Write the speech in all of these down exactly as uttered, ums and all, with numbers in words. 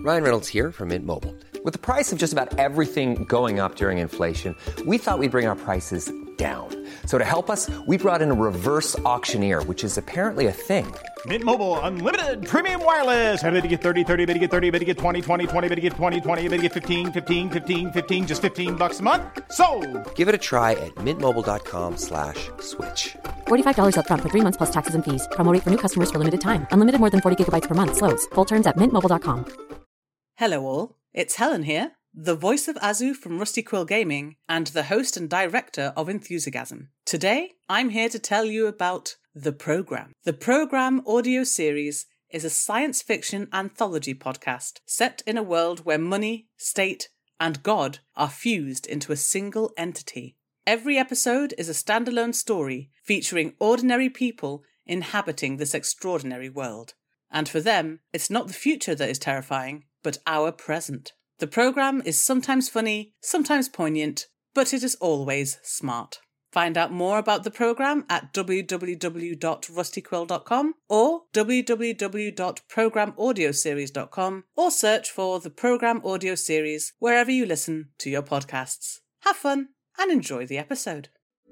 Ryan Reynolds here from Mint Mobile. With the price of just about everything going up during inflation, we thought we'd bring our prices down. So to help us, we brought in a reverse auctioneer, which is apparently a thing. Mint Mobile Unlimited Premium Wireless. How to get thirty, thirty, how to get thirty, how to get twenty, twenty, twenty, how to get twenty, twenty, how to get fifteen, fifteen, fifteen, fifteen, just fifteen bucks a month? Sold! Give it a try at mintmobile.com slash switch. forty-five dollars up front for three months plus taxes and fees. Promo rate for new customers for limited time. Unlimited more than forty gigabytes per month. Slows full terms at mint mobile dot com. Hello all, it's Helen here, the voice of Azu from Rusty Quill Gaming and the host and director of Enthusiasm. Today, I'm here to tell you about The Program. The Program audio series is a science fiction anthology podcast set in a world where money, state, and God are fused into a single entity. Every episode is a standalone story featuring ordinary people inhabiting this extraordinary world. And for them, it's not the future that is terrifying, but our present. The program is sometimes funny, sometimes poignant, but it is always smart. Find out more about the program at w w w dot rusty quill dot com or w w w dot program audio series dot com or search for the Program Audio Series wherever you listen to your podcasts. Have fun and enjoy the episode.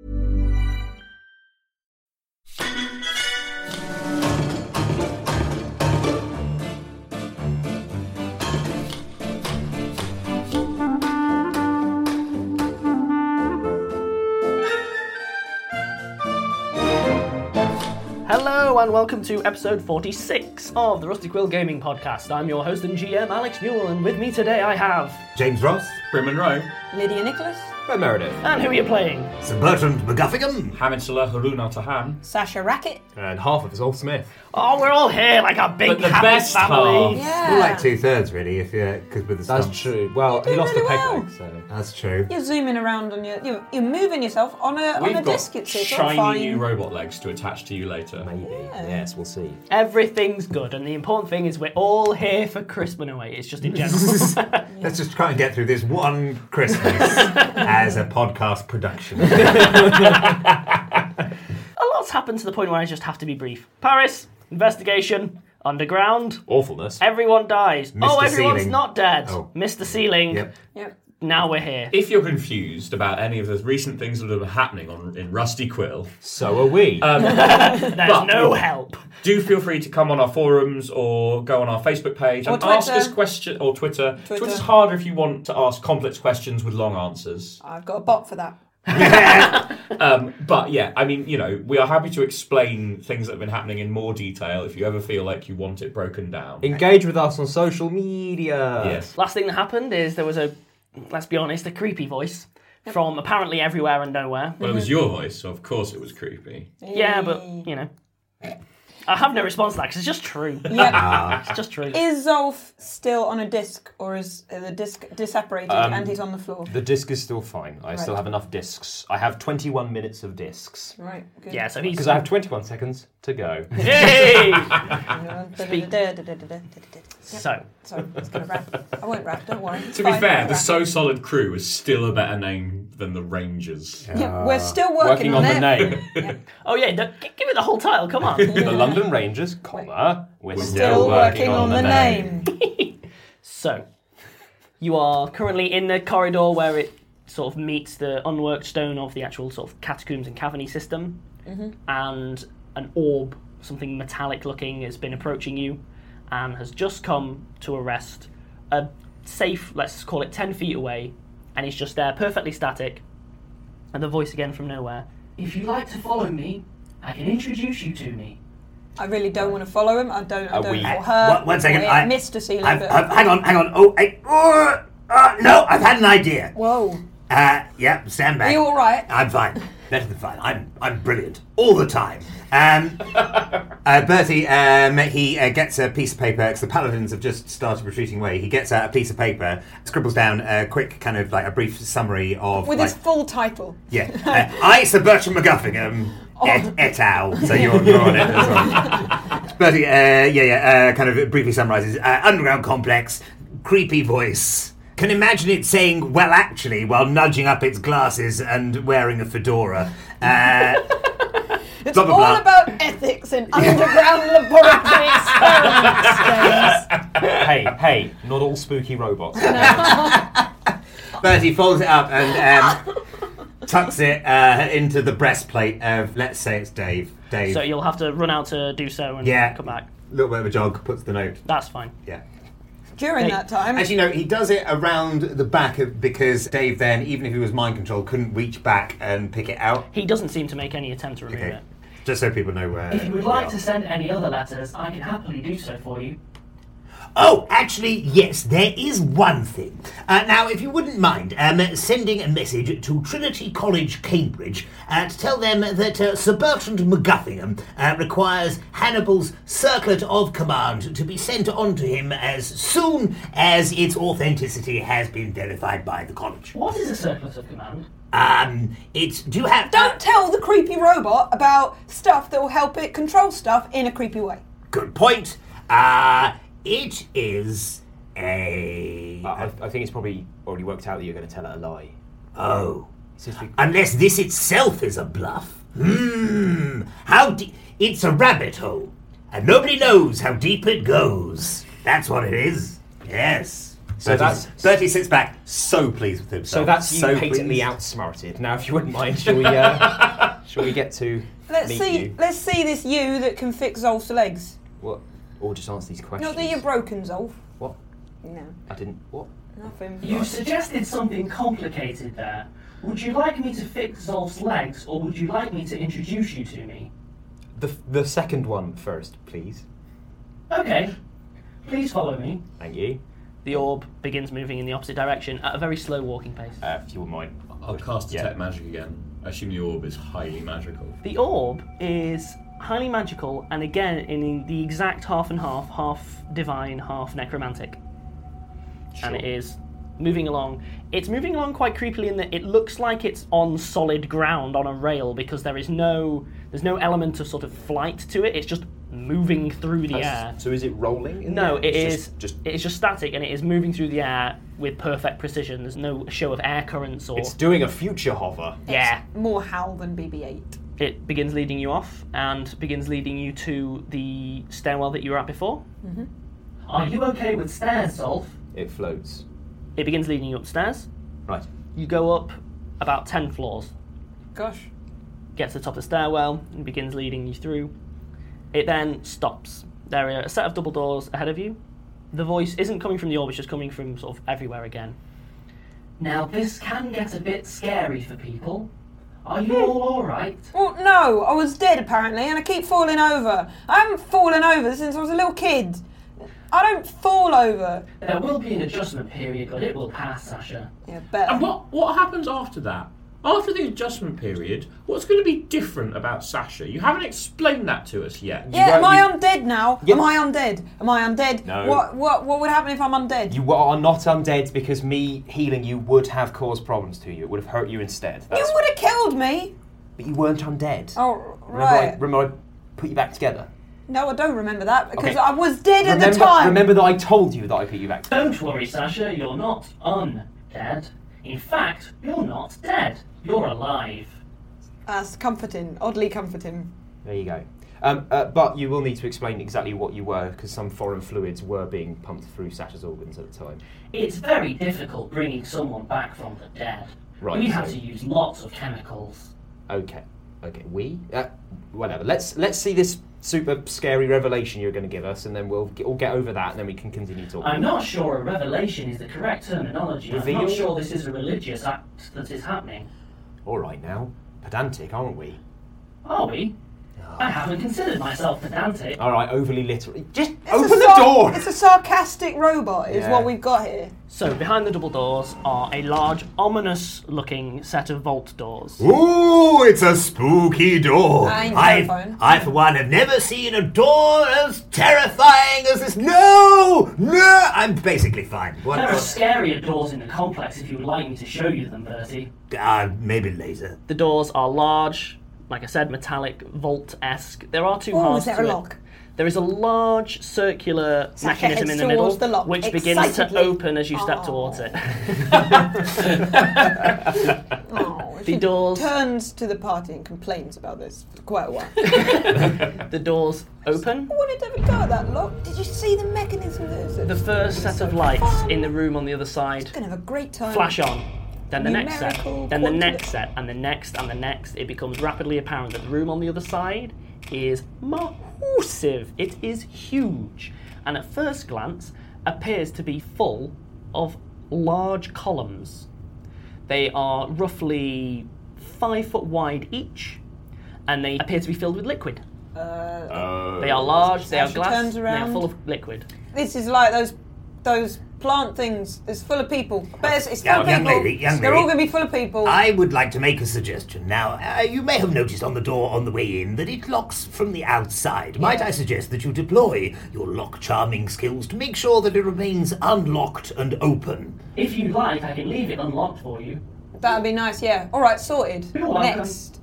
Hello and welcome to episode forty-six of the Rusty Quill Gaming Podcast. I'm your host and G M, Alex Newell, and with me today I have... James Ross, Brim Monroe, Lydia Nicholas, Fred Meredith, And who are you playing? Sir Bertrand McGuffingham, Hamid Salah Harun Al-Tahan, Sasha Rackett. And half of us all Smith. Oh, we're all here like a big But the happy best family. half. Yeah. more like two thirds really, if you because with the That's stumps. true. Well, he doing lost really the peg well. leg, so... That's true. You're zooming around on your... You're, you're moving yourself on a, on We've a got disc. It's, it's all shiny fine. new robot legs to attach to you later. Maybe. Yeah. Yes, we'll see. Everything's good, and the important thing is we're all here for Crispin Away. It's just in general. Let's just try and get through this one Christmas as a podcast production. A lot's happened to the point where I just have to be brief. Paris, investigation, underground, Awfulness. everyone dies. Missed oh, the everyone's ceiling. not dead. Oh. Missed the ceiling. Yep. Yep. Now we're here. If you're confused about any of the recent things that are happening on in Rusty Quill, So are we. um, There's but- no help. do feel free to come on our forums or go on our Facebook page Or and ask Twitter. us questions, or Twitter. Twitter. Twitter's harder if you want to ask complex questions with long answers. I've got a bot for that. Um, but yeah, I mean, you know, we are happy to explain things that have been happening in more detail if you ever feel like you want it broken down. Engage with us on social media. Yes. Last thing that happened is there was a, let's be honest, a creepy voice from apparently everywhere and nowhere. Well, it was your voice, so of course it was creepy. Yeah, but, you know. I have no response to that because it's just true. Yep. It's just true. Is Zolf still on a disc, or is uh, the disc disapparated Um, and he's on the floor? The disc is still fine. I still Right. have enough discs. I have twenty-one minutes of discs. Right, good. Yeah, so he's... Because I have twenty-one seconds to go. Hey! Speak. So, Sorry, I was going to rap. I won't rap, don't worry. It's To be fine, fair, I'm the rapping. So Solid Crew is still a better name than the Rangers. Yeah, we're still working, Working on the it. name. oh yeah, no, g- give it the whole title, come on. The London Rangers, comma, we're, Still, still, working, on, the name. So, you are currently in the corridor where it sort of meets the unworked stone of the actual sort of catacombs and cavern system, and an orb, something metallic looking, has been approaching you and has just come to arrest a safe, let's call it ten feet away, and he's just there, perfectly static, and the voice again from nowhere. If you'd like to follow me, I can introduce you to me. I really don't want to follow him. I don't. I Are don't. we- Or her. One- one second, or I- Mister Sealy. I've, but- I've, hang on, hang on. Oh, I, uh, uh, no, I've had an idea. Whoa. Uh, yeah, stand back. Are you all right? I'm fine. Better than fine. I'm I'm brilliant all the time. Um, uh, Bertie, um, he uh, gets a piece of paper because the paladins have just started retreating away. He gets uh, a piece of paper, scribbles down a quick kind of like a brief summary of With like, his full title. yeah. Uh, I, Sir Bertram McGuffingham, et, et al. So you're, you're on it as well. Bertie, uh, yeah, yeah, uh, kind of briefly summarises uh, underground complex, creepy voice. Can imagine it saying, well, actually, while nudging up its glasses and wearing a fedora. Uh, It's blah, blah, all blah. about ethics and underground laboratory experiments, James. Hey, hey, not all spooky robots. Bertie folds it up and um, tucks it uh, into the breastplate of, let's say it's Dave. Dave. So you'll have to run out to do so and Yeah. come back. A little bit of a jog, puts the note. That's fine. Yeah. During Hey. that time, Actually, no, he does it around the back of, because Dave then, even if he was mind controlled, couldn't reach back and pick it out. He doesn't seem to make any attempt to remove Okay. it. Just so people know where. If you would they like are. to send any other letters, I can happily do so for you. Oh, actually, yes, there is one thing. Uh, now, if you wouldn't mind um, sending a message to Trinity College, Cambridge, uh, to tell them that uh, Sir Bertrand McGuffingham uh, requires Hannibal's Circlet of Command to be sent on to him as soon as its authenticity has been verified by the college. What is a Circlet of Command? Um, it's... Do you have... don't tell the creepy robot about stuff that will help it control stuff in a creepy way. Good point. Uh, it is a... I, I I think it's probably already worked out that you're going to tell it a lie. Oh. Since we- Unless this itself is a bluff. Hmm. How deep? It's a rabbit hole, and nobody knows how deep it goes. That's what it is. Yes. So that's- Bertie sits back, so pleased with himself. So that's you so patently pleased. outsmarted. Now, if you wouldn't mind, shall we? Uh, shall we get to Let's meet see. you? Let's see this you that can fix Zolf's legs. What? Or just answer these questions. Not that you're broken, Zolf. What? No, I didn't. What? nothing. You suggested something complicated there. Would you like me to fix Zolf's legs, or would you like me to introduce you to me? The the second one first, please. Okay. Please follow me. Thank you. The orb begins moving in the opposite direction at a very slow walking pace. Uh, if you wouldn't mind. I'll cast Detect Yeah. Magic again. I assume the orb is highly magical. The orb is highly magical, and again in the exact half and half, half divine, half necromantic. And it is moving along. It's moving along quite creepily in that it looks like it's on solid ground on a rail, because there is no there's no element of sort of flight to it. It's just moving through the air. So is it rolling? In No, there? it It's is just, just. it is just static, and it is moving through the air with perfect precision. There's no show of air currents or It's doing a future hover. yeah. More Hal than B B eight. It begins leading you off and begins leading you to the stairwell that you were at before. Mm-hmm. Are you okay with stairs, Zolf? It floats. It begins leading you upstairs. Right. You go up about ten floors. Gosh. Get to the top of the stairwell and begins leading you through. It then stops. There are a set of double doors ahead of you. The voice isn't coming from the orb, it's just coming from sort of everywhere again. Now, this can get a bit scary for people. Are you all alright? Well, no, I was dead apparently, and I keep falling over. I haven't fallen over since I was a little kid. I don't fall over. There will be an adjustment period, but it will pass, Sasha. Yeah, better. And what, what happens after that? After the adjustment period, what's going to be different about Sasha? You haven't explained that to us yet. Yeah, am won't- I you- undead now? Yeah. Am I undead? Am I undead? No. What what what would happen if I'm undead? You are not undead because me healing you would have caused problems to you. It would have hurt you instead. That's, You would have killed me. But you weren't undead. Oh, Remember, I, right. remember I put you back together? No, I don't remember that because Okay. I was dead at remember, the time. remember that I told you that I put you back together? Don't worry, Sasha, you're not undead. In fact, you're not dead. You're alive. That's comforting, oddly comforting. There you go. Um, uh, but you will need to explain exactly what you were, because some foreign fluids were being pumped through Sasha's organs at the time. It's very difficult bringing someone back from the dead. Right, we have so- to use lots of chemicals. Okay. Okay. We? Uh, whatever. Let's let's see this super scary revelation you're going to give us, and then we'll get, we'll get over that, and then we can continue talking. I'm not sure a revelation is the correct terminology. I'm Reveal? not sure this is a religious act that is happening. All right now. Pedantic, aren't we? Are we? I haven't considered myself pedantic. All right, overly literal. Just It's open a the sar- door! It's a sarcastic robot, is Yeah. what we've got here. So, behind the double doors are a large, ominous-looking set of vault doors. Ooh, it's a spooky door. I ain't I, terrifying. I, for one, have never seen a door as terrifying as this. No, no, I'm basically fine. What? There are scarier doors in the complex if you would like me to show you them, Bertie. Uh, maybe later. The doors are large, like I said, metallic, vault-esque. There are two Oh, halves is there to a it. lock? There is a large circular Sasha mechanism heads in the middle, towards the lock, which begins to excitedly. open as you step Oh. towards it. Oh, She doors turns to the party and complains about this for quite a while. the doors open. I wanted to have a go at that lock. Did you see the mechanism there? The first set of lights in the room on the other side Gonna have a great time. flash on. Then the next set, Numerical then the quantity. next set, and the next, and the next. It becomes rapidly apparent that the room on the other side is massive. It is huge, and at first glance appears to be full of large columns. They are roughly five foot wide each, and they appear to be filled with liquid. Uh, They are large, they As are she glass, turns they are around. full of liquid. This is like those those plant things. It's full of people. But it's, it's full Now, of young people. lady, young They're lady. all going to be full of people. I would like to make a suggestion. Now, uh, you may have noticed on the door on the way in that it locks from the outside. Might I suggest that you deploy your lock charming skills to make sure that it remains unlocked and open? If you like, I can leave it unlocked for you. That'd be nice, yeah. All right, sorted. You're welcome. Next.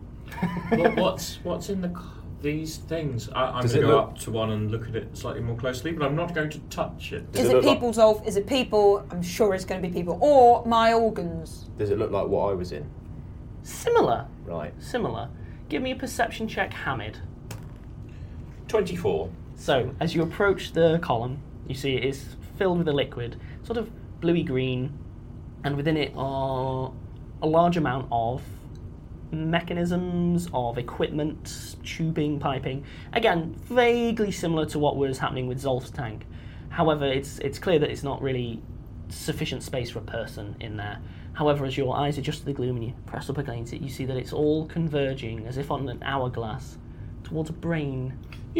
What, what's what's in the c- these things? I, I'm Does going it to go look- up to one and look at it slightly more closely, but I'm not going to touch it. Is it it look like- people, Zolf? Is it people? I'm sure it's going to be people. Or my organs. Does it look like what I was in? Similar, Right. similar. Give me a perception check, Hamid. twenty-four. So, as you approach the column, you see it is filled with a liquid, sort of bluey green, and within it are a large amount of mechanisms, of equipment, tubing, piping. Again, vaguely similar to what was happening with Zolf's tank. However, it's it's clear that it's not really sufficient space for a person in there. However, as your eyes adjust to the gloom and you press up against it, you see that it's all converging, as if on an hourglass, towards a brain.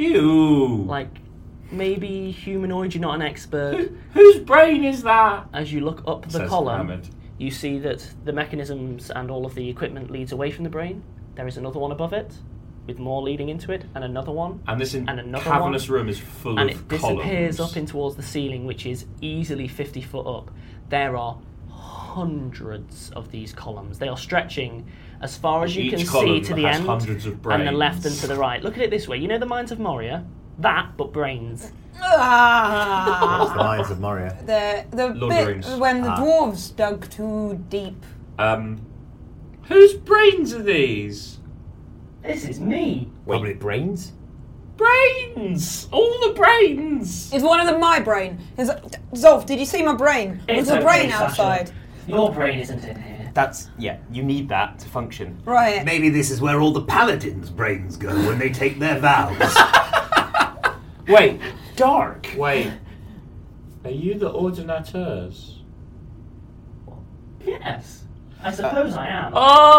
Ew. Like, maybe humanoid, you're not an expert. Who, whose brain is that? As you look up the Says column, Hamid. you see that the mechanisms and all of the equipment leads away from the brain. There is another one above it, with more leading into it, and another one. And this in And another cavernous one. room is full And of it disappears columns. up in towards the ceiling, which is easily fifty foot up. There are hundreds of these columns. They are stretching as far as you Each can see column to the has end, hundreds of and the left and brains. to the right. Look at it this way. You know the Mines of Moria? That, but brains. Ah! The Mines of Moria. the the Lord of the bit Rings. when the Ah. dwarves dug too deep. Um, whose brains are these? This is me. Wait, brains? Brains! All the brains! Is one of them my brain? Is Zolf? Did you see my brain? It's Was the okay, brain Sasha. outside? Your brain isn't in here. That's, yeah, you need that to function. Right. Maybe this is where all the paladins' brains go when they take their vows. Wait, dark. Wait, are you the ordinateurs? Yes. I suppose I am.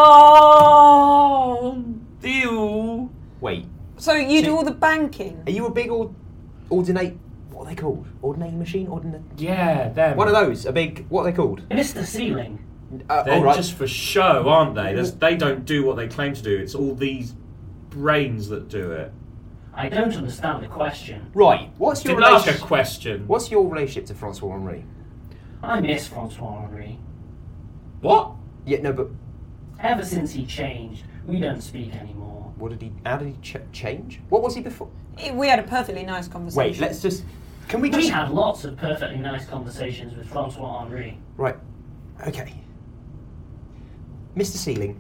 Oh, ew. Wait, So you So- do all the banking. are you a big ord- ordinate... What are they called? Ordinating machine? Ordinate... Yeah, them. One of those, a big... What are they called? Mister Ceiling. Uh, They're all right. just for show, aren't they? There's, they don't do what they claim to do. It's all these brains that do it. I don't understand the question. Right, what's your Didn't ask a relationship... question. What's your relationship to Francois Henri? I miss Francois Henri. What? Yeah, no, but Ever since he changed, we don't speak anymore. what did he... How did he ch- change? What was he before? We had a perfectly nice conversation. Wait, let's just... Can we We just... had lots of perfectly nice conversations with Francois Henri. Right, okay. Mister Ceiling.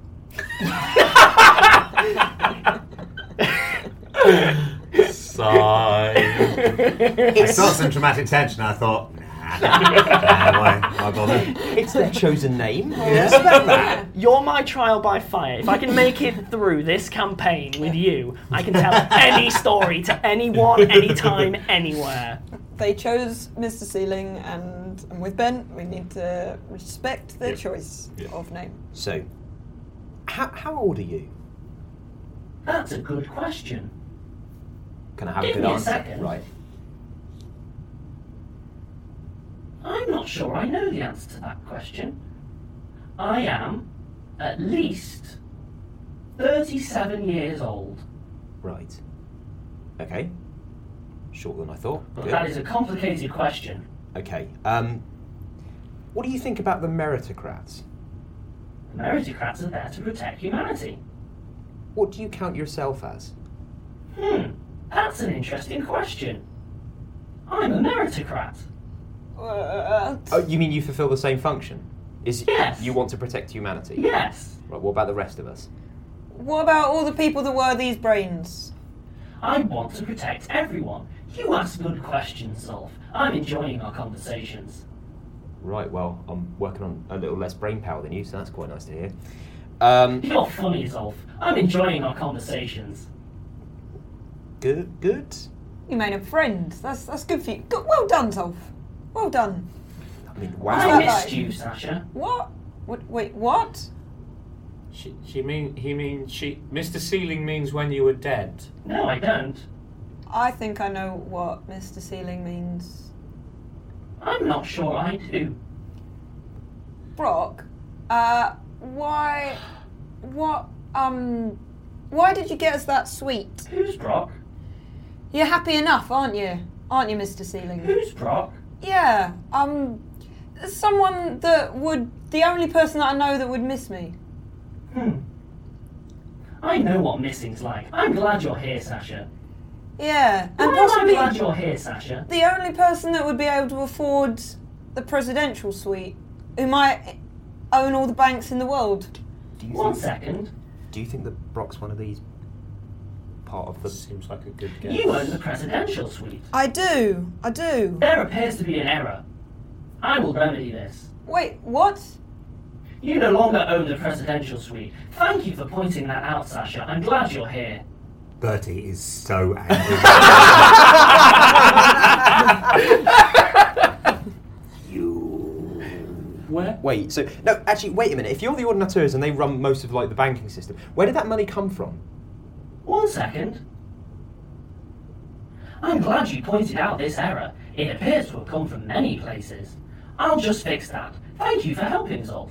Sigh. I saw some dramatic tension. I thought, nah, nah, why, why bother? It's their chosen name. Yeah. You're my trial by fire. If I can make it through this campaign with you, I can tell any story to anyone, anytime, anywhere. They chose Mister Ceiling, and, and with Ben, we need to respect their Yep. choice Yep. of name. So, how, how old are you? That's a good question. Can I have Give a good me a answer? second. Right. I'm not sure I know the answer to that question. I am at least thirty-seven years old. Right. Okay. Shorter than I thought. But Good. that is a complicated question. Okay. Um, what do you think about the meritocrats? The meritocrats are there to protect humanity. What do you count yourself as? Hmm, that's an interesting question. I'm a meritocrat. Uh, Oh, you mean you fulfil the same function? Is Yes. you want to protect humanity? Yes. Right, what about the rest of us? What about all the people that were these brains? I want to protect everyone. You ask good questions, Zolf. I'm enjoying our conversations. Right, well, I'm working on a little less brain power than you, so that's quite nice to hear. Um, You're funny, Zolf. I'm enjoying our conversations. good, good. You made a friend. That's that's good for you. Good, well done, Zolf. Well done. I mean, I wow. missed like? you, Sasha. What? What? Wait, what? She, she mean he means she. Mister Sealing means when you were dead. No, I don't. I think I know what Mister Sealing means. I'm not sure I do. Brock, uh, why, what, um, why did you get us that sweet? Who's Brock? You're happy enough, aren't you? Aren't you, Mister Sealing? Who's Brock? Yeah, um, someone that would, the only person that I know that would miss me. Hmm. I know what missing's like. I'm glad you're here, Sasha. Yeah, and Why am I possibly glad you're here, Sasha? the only person that would be able to afford the presidential suite, who might own all the banks in the world. Do you One think, second. Do you think that Brock's one of these part of the... Seems like a good guess. You own the presidential suite. I do, I do. There appears to be an error. I will remedy this. Wait, what? You no longer own the presidential suite. Thank you for pointing that out, Sasha. I'm glad you're here. Bertie is so angry. you. Where? Wait, so... No, actually, wait a minute. If you're the Ordinateurs and they run most of, like, the banking system, where did that money come from? One second. I'm glad you pointed out this error. It appears to have come from many places. I'll just fix that. Thank you for helping, Zolf.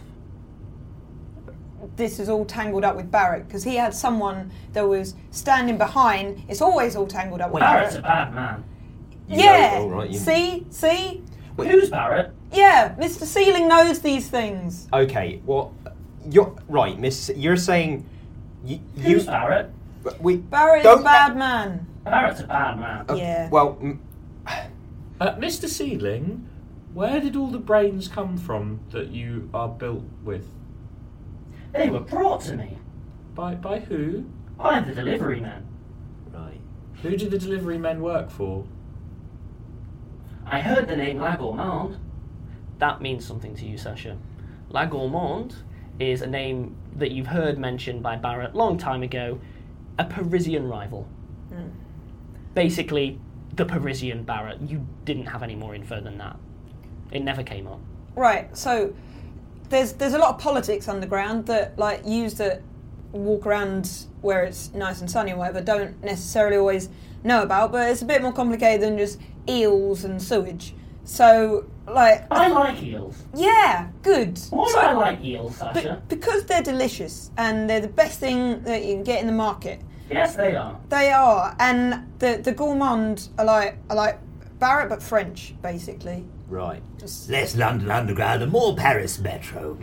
This is all tangled up with Barrett, because he had someone that was standing behind. It's always all tangled up with Barrett's Barrett. a bad man. You Yeah, know- all right, you- see, see? Wait. Who's Barrett? Yeah, Mister Sealing knows these things. Okay, well, you're... Right, Miss... You're saying... You... you Who's Barrett? we, Barrett is don't a bad let- man. Barrett's a bad man. uh, Yeah. Well, mm, Uh, Mister Sealing, where did all the brains come from that you are built with? They were brought to me By by who? by the delivery men. right. Who do the delivery men work for? I heard the name La Gourmande. That means something to you, Sasha. La Gourmande is a name that you've heard mentioned by Barrett long time ago, a Parisian rival. Mm. Basically, the Parisian Barrett. You didn't have any more info than that. It never came up. Right, so there's there's a lot of politics underground that, like, use that walk around where it's nice and sunny or whatever, don't necessarily always know about, but it's a bit more complicated than just eels and sewage. So, like... I like eels. Yeah, good. Why So- do I like eels, Sasha? Be- because they're delicious and they're the best thing that you can get in the market. Yes, they are. They are, and the the gourmand are like are like Barrett but French, basically. Right. Just Less London Underground and more Paris Metro.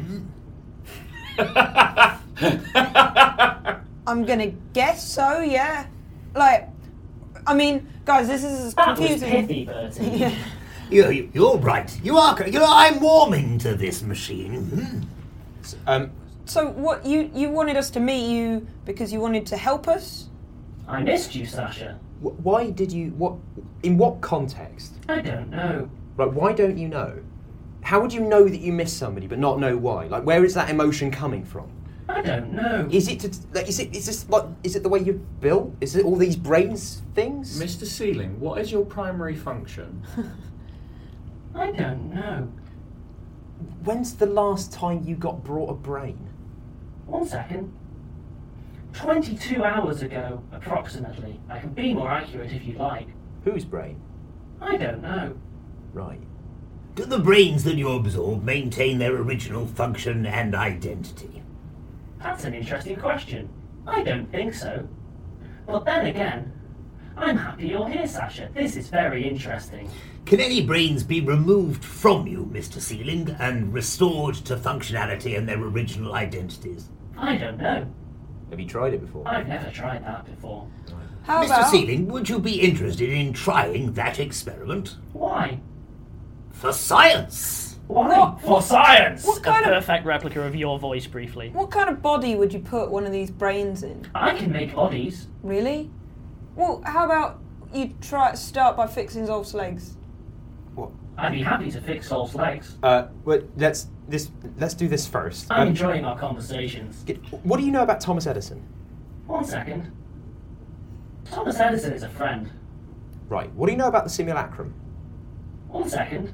I'm gonna guess so, yeah. Like, I mean, guys, this is That was confusing. pithy, Bertie. Yeah. You're, you're right. You are. cor- You know, I'm warming to this machine. Hmm. Um, So what you you wanted us to meet you because you wanted to help us? I missed you, Sasha. wh- why did you... What? In what context? I don't know. Like, why don't you know? How would you know that you miss somebody but not know why? Like, where is that emotion coming from? I don't know. Is it to, like, is it is this like is it the way you're built? Is it all these brains things? Mister Sealing, what is your primary function? I don't know. When's the last time you got brought a brain? One second. Twenty-two hours ago, approximately. I can be more accurate if you'd like. Whose brain? I don't know. Right. Do the brains that you absorb maintain their original function and identity? That's an interesting question. I don't think so. But then again, I'm happy you're here, Sasha. This is very interesting. Can any brains be removed from you, Mister Sealing, and restored to functionality and their original identities? I don't know. Have you tried it before? I've never tried that before. How Mister about Sealing, would you be interested in trying that experiment? Why? For science! Why? What- For science! what kind a of- perfect replica of your voice, briefly. What kind of body would you put one of these brains in? I can make bodies. Really? Well, how about you try start by fixing Zolf's legs? What? I'd be happy to fix Sol's legs. Uh, well, let's this. Let's do this first. I'm Um, enjoying our conversations. get- what do you know about Thomas Edison? One second. Thomas Edison is a friend. Right. What do you know about the simulacrum? One second.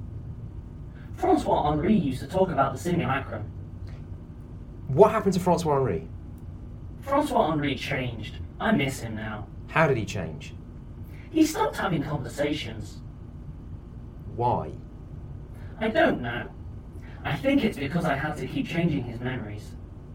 Francois Henri used to talk about the simulacrum. What happened to Francois Henri? Francois Henri changed. I miss him now. How did he change? He stopped having conversations. Why? I don't know. I think it's because I had to keep changing his memories.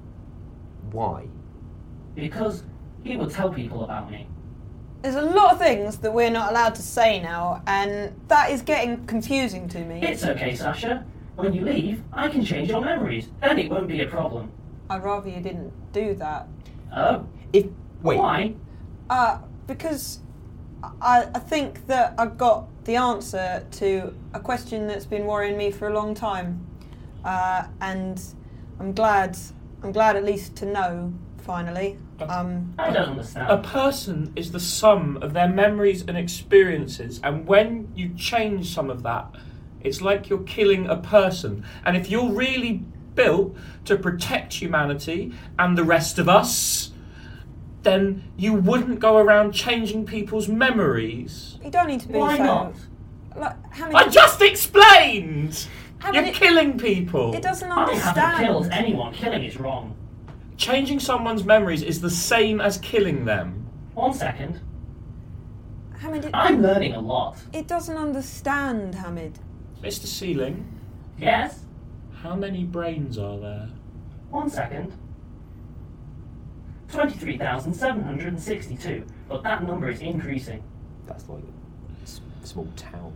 Why? Because he would tell people about me. There's a lot of things that we're not allowed to say now, and that is getting confusing to me. It's okay, Sasha. When you leave, I can change your memories. Then it won't be a problem. I'd rather you didn't do that. Oh? If wait. Why? Uh, because I, I think that I got the answer to a question that's been worrying me for a long time, uh, and I'm glad. I'm glad at least to know finally. Um, I don't understand. A person is the sum of their memories and experiences, and when you change some of that, it's like you're killing a person. And if you're really built to protect humanity and the rest of us, then you wouldn't go around changing people's memories. you don't need to be Why so. not? Like, how many? I just explained! How You're many- killing people. It doesn't I haven't killed understand. anyone. Killing is wrong. Changing someone's memories is the same as killing them. One second. Hamid, it, I'm learning a lot. it doesn't understand, Hamid. Mister Sealing, Yes? how many brains are there? One second. twenty-three thousand seven hundred sixty-two. But that number is increasing. That's like a s- small town.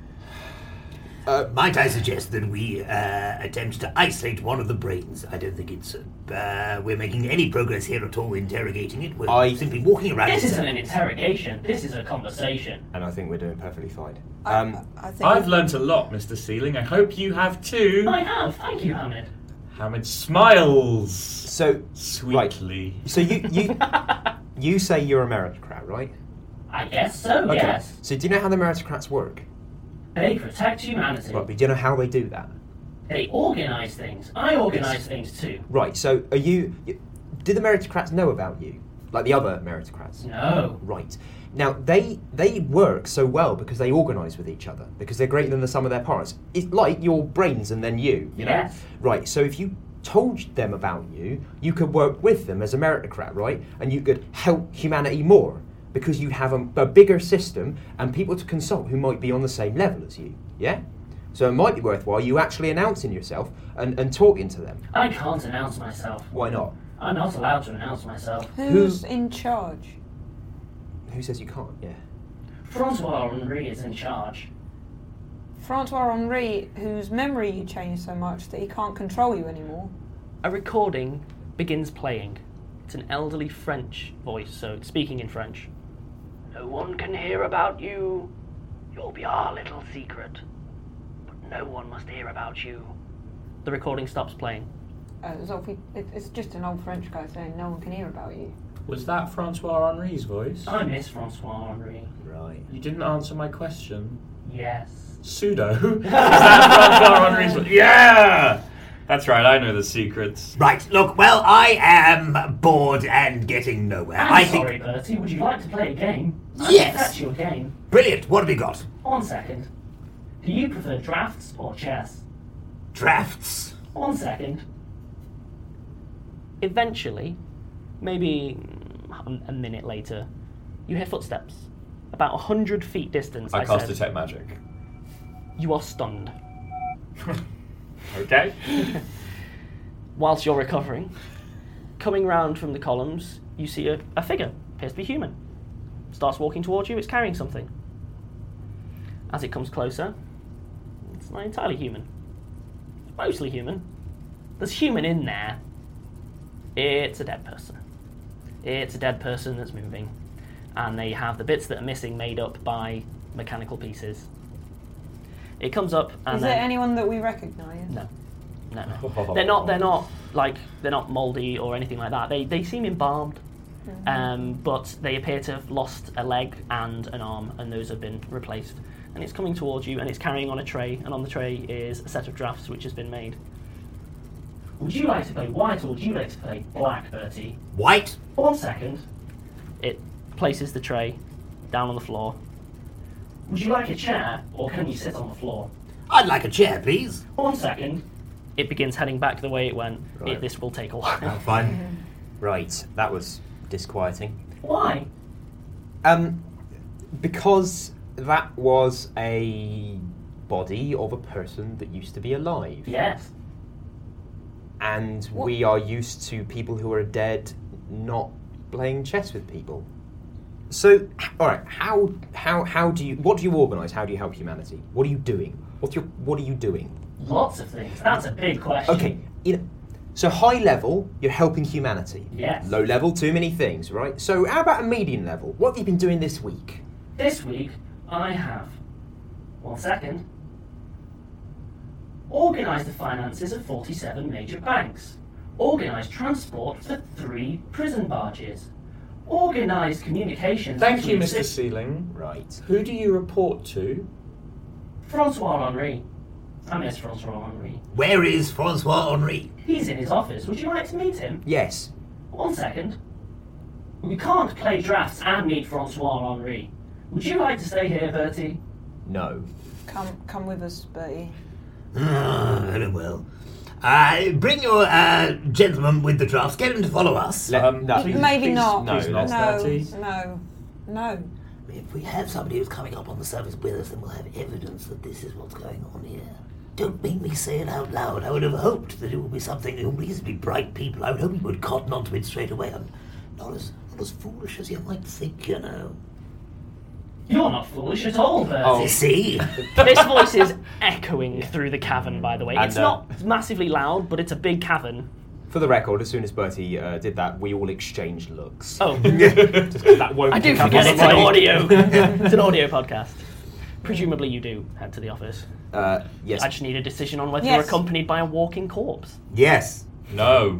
Uh, might I suggest that we uh, attempt to isolate one of the brains? I don't think it's. Uh, we're making any progress here at all interrogating it. We're I- simply walking around. This it. isn't an interrogation. This is a conversation. And I think we're doing perfectly fine. I- Um, I, I think I've learnt a lot, Mister Sealing. I hope you have too. I have. Thank you, Hamid. Hamid smiles so sweetly. so you you you say you're a meritocrat, right? I guess so, Okay. yes. So do you know how the meritocrats work? They protect humanity. Right, but do you know how they do that? They organise things. I organise things too. Right. So are you? you did the meritocrats know about you, like the other meritocrats? No. Right. Now they they work so well because they organise with each other because they're greater than the sum of their parts. It's like your brains and then you. You know. Yes. Right. So if you told them about you, you could work with them as a meritocrat, right? And you could help humanity more because you have a, a bigger system and people to consult who might be on the same level as you. Yeah. So it might be worthwhile you actually announcing yourself and, and talking to them. I can't announce myself. Why not? I'm not allowed to announce myself. who's Who- in charge? Who says you can't? Yeah. Francois Henri is in charge. Francois Henri, whose memory you changed so much that he can't control you anymore. A recording begins playing. It's an elderly French voice, so it's speaking in French. No one can hear about you. You'll be our little secret. But no one must hear about you. The recording stops playing. Uh, Zolfi, it, it's just an old French guy saying no one can hear about you. Was that Francois Henri's voice? I miss Francois Henri. Right. You didn't answer my question. Yes. Pseudo? Is that Francois Henri's voice? Yeah! That's right, I know the secrets. Right. Look. Well, I am bored and getting nowhere. I'm I sorry, think. Bertie. Would you like to play a game? I Yes. can fetch you a game. Brilliant. What have we got? One second. Do you prefer drafts or chess? Drafts. One second. Eventually, maybe mm, a minute later, you hear footsteps. About a hundred feet distance, I, I cast said. Detect Magic. You are stunned. Okay. Whilst you're recovering, coming round from the columns, you see a, a figure, appears to be human. Starts walking towards you, it's carrying something. As it comes closer, it's not entirely human. It's mostly human. There's human in there. It's a dead person. It's a dead person that's moving. And they have the bits that are missing made up by mechanical pieces. It comes up and Is then, there anyone that we recognise? No. No, no. They're not they're not like they're not mouldy or anything like that. They they seem embalmed. Mm-hmm. Um, but they appear to have lost a leg and an arm, and those have been replaced. And it's coming towards you, and it's carrying on a tray, and on the tray is a set of drafts which has been made. Would you like to play white, or would you like to play black, Bertie? White? One second. It places the tray down on the floor. Would you like a chair, or can you sit on the floor? I'd like a chair, please. One second. It begins heading back the way it went. Right. It, this will take a while. Oh, fine. Right, that was disquieting. Why? Um, because that was a body of a person that used to be alive. Yes. And we are used to people who are dead not playing chess with people. So, all right, how how how do you what do you organise? How do you help humanity? What are you doing? What's your what are you doing? Lots of things. That's a big question. Okay, you know, so high level, you're helping humanity. Yes. Low level, too many things, right? So how about a medium level? What have you been doing this week? This week, I have, one second, organised the finances of forty-seven major banks, organised transport for three prison barges, organised communications... Thank you, between Mister six- Sealing. Right. Who do you report to? Francois Henri. I miss Francois Henri. Where is Francois Henri? He's in his office. Would you like to meet him? Yes. One second. We can't play drafts and meet Francois Henri. Would you like to stay here, Bertie? No. Come, come with us, Bertie. Ah, very well. Uh, bring your uh, gentleman with the drafts. Get him to follow us. Let- Um, no. please- Maybe please- not. please no, not, Bertie. no, no. If we have somebody who's coming up on the surface with us, then we'll have evidence that this is what's going on here. Don't make me say it out loud. I would have hoped that it would be something that reasonably bright people. I would hope we would cotton onto it straight away. I'm not as, not as foolish as you might think, you know. You're not foolish at all, Bertie. Oh. You see? This voice is echoing through the cavern, by the way. And, It's uh, not massively loud, but it's a big cavern. For the record, as soon as Bertie uh, did that, we all exchanged looks. Oh, Just 'cause that won't I do pick up forget on it's the an mic. audio. It's an audio podcast. Presumably you do head to the office. Uh, yes. I just need a decision on whether Yes. you're accompanied by a walking corpse. Yes. No.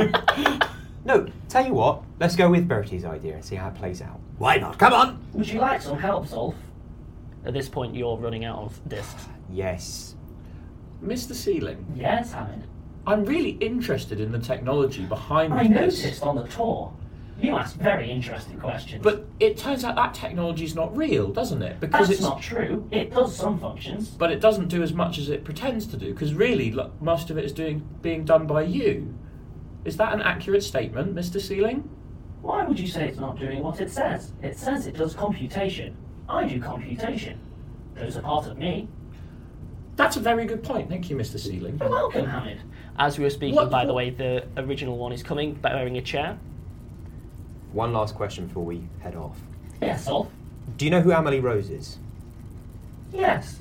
No, tell you what, let's go with Bertie's idea and see how it plays out. Why not? Come on. Would you like some help, Zolf? At this point, you're running out of discs. Yes. Mister Sealing, Yes, Hamid. I'm really interested in the technology behind I this. noticed on the tour. You asked very interesting questions. But it turns out that technology's not real, doesn't it? Because that's it's not true. It does some functions. But it doesn't do as much as it pretends to do. Because really, lo- most of it is doing being done by you. Is that an accurate statement, Mister Sealing? Why would you say it's not doing what it says? It says it does computation. I do computation. Those are part of me. That's a very good point. Thank you, Mister Sealing. You're welcome, Hamid. As we were speaking, What- by the what- way, the original one is coming, bearing a chair. One last question before we head off. Yes, Zolf. Do you know who Amelie Rose is? Yes.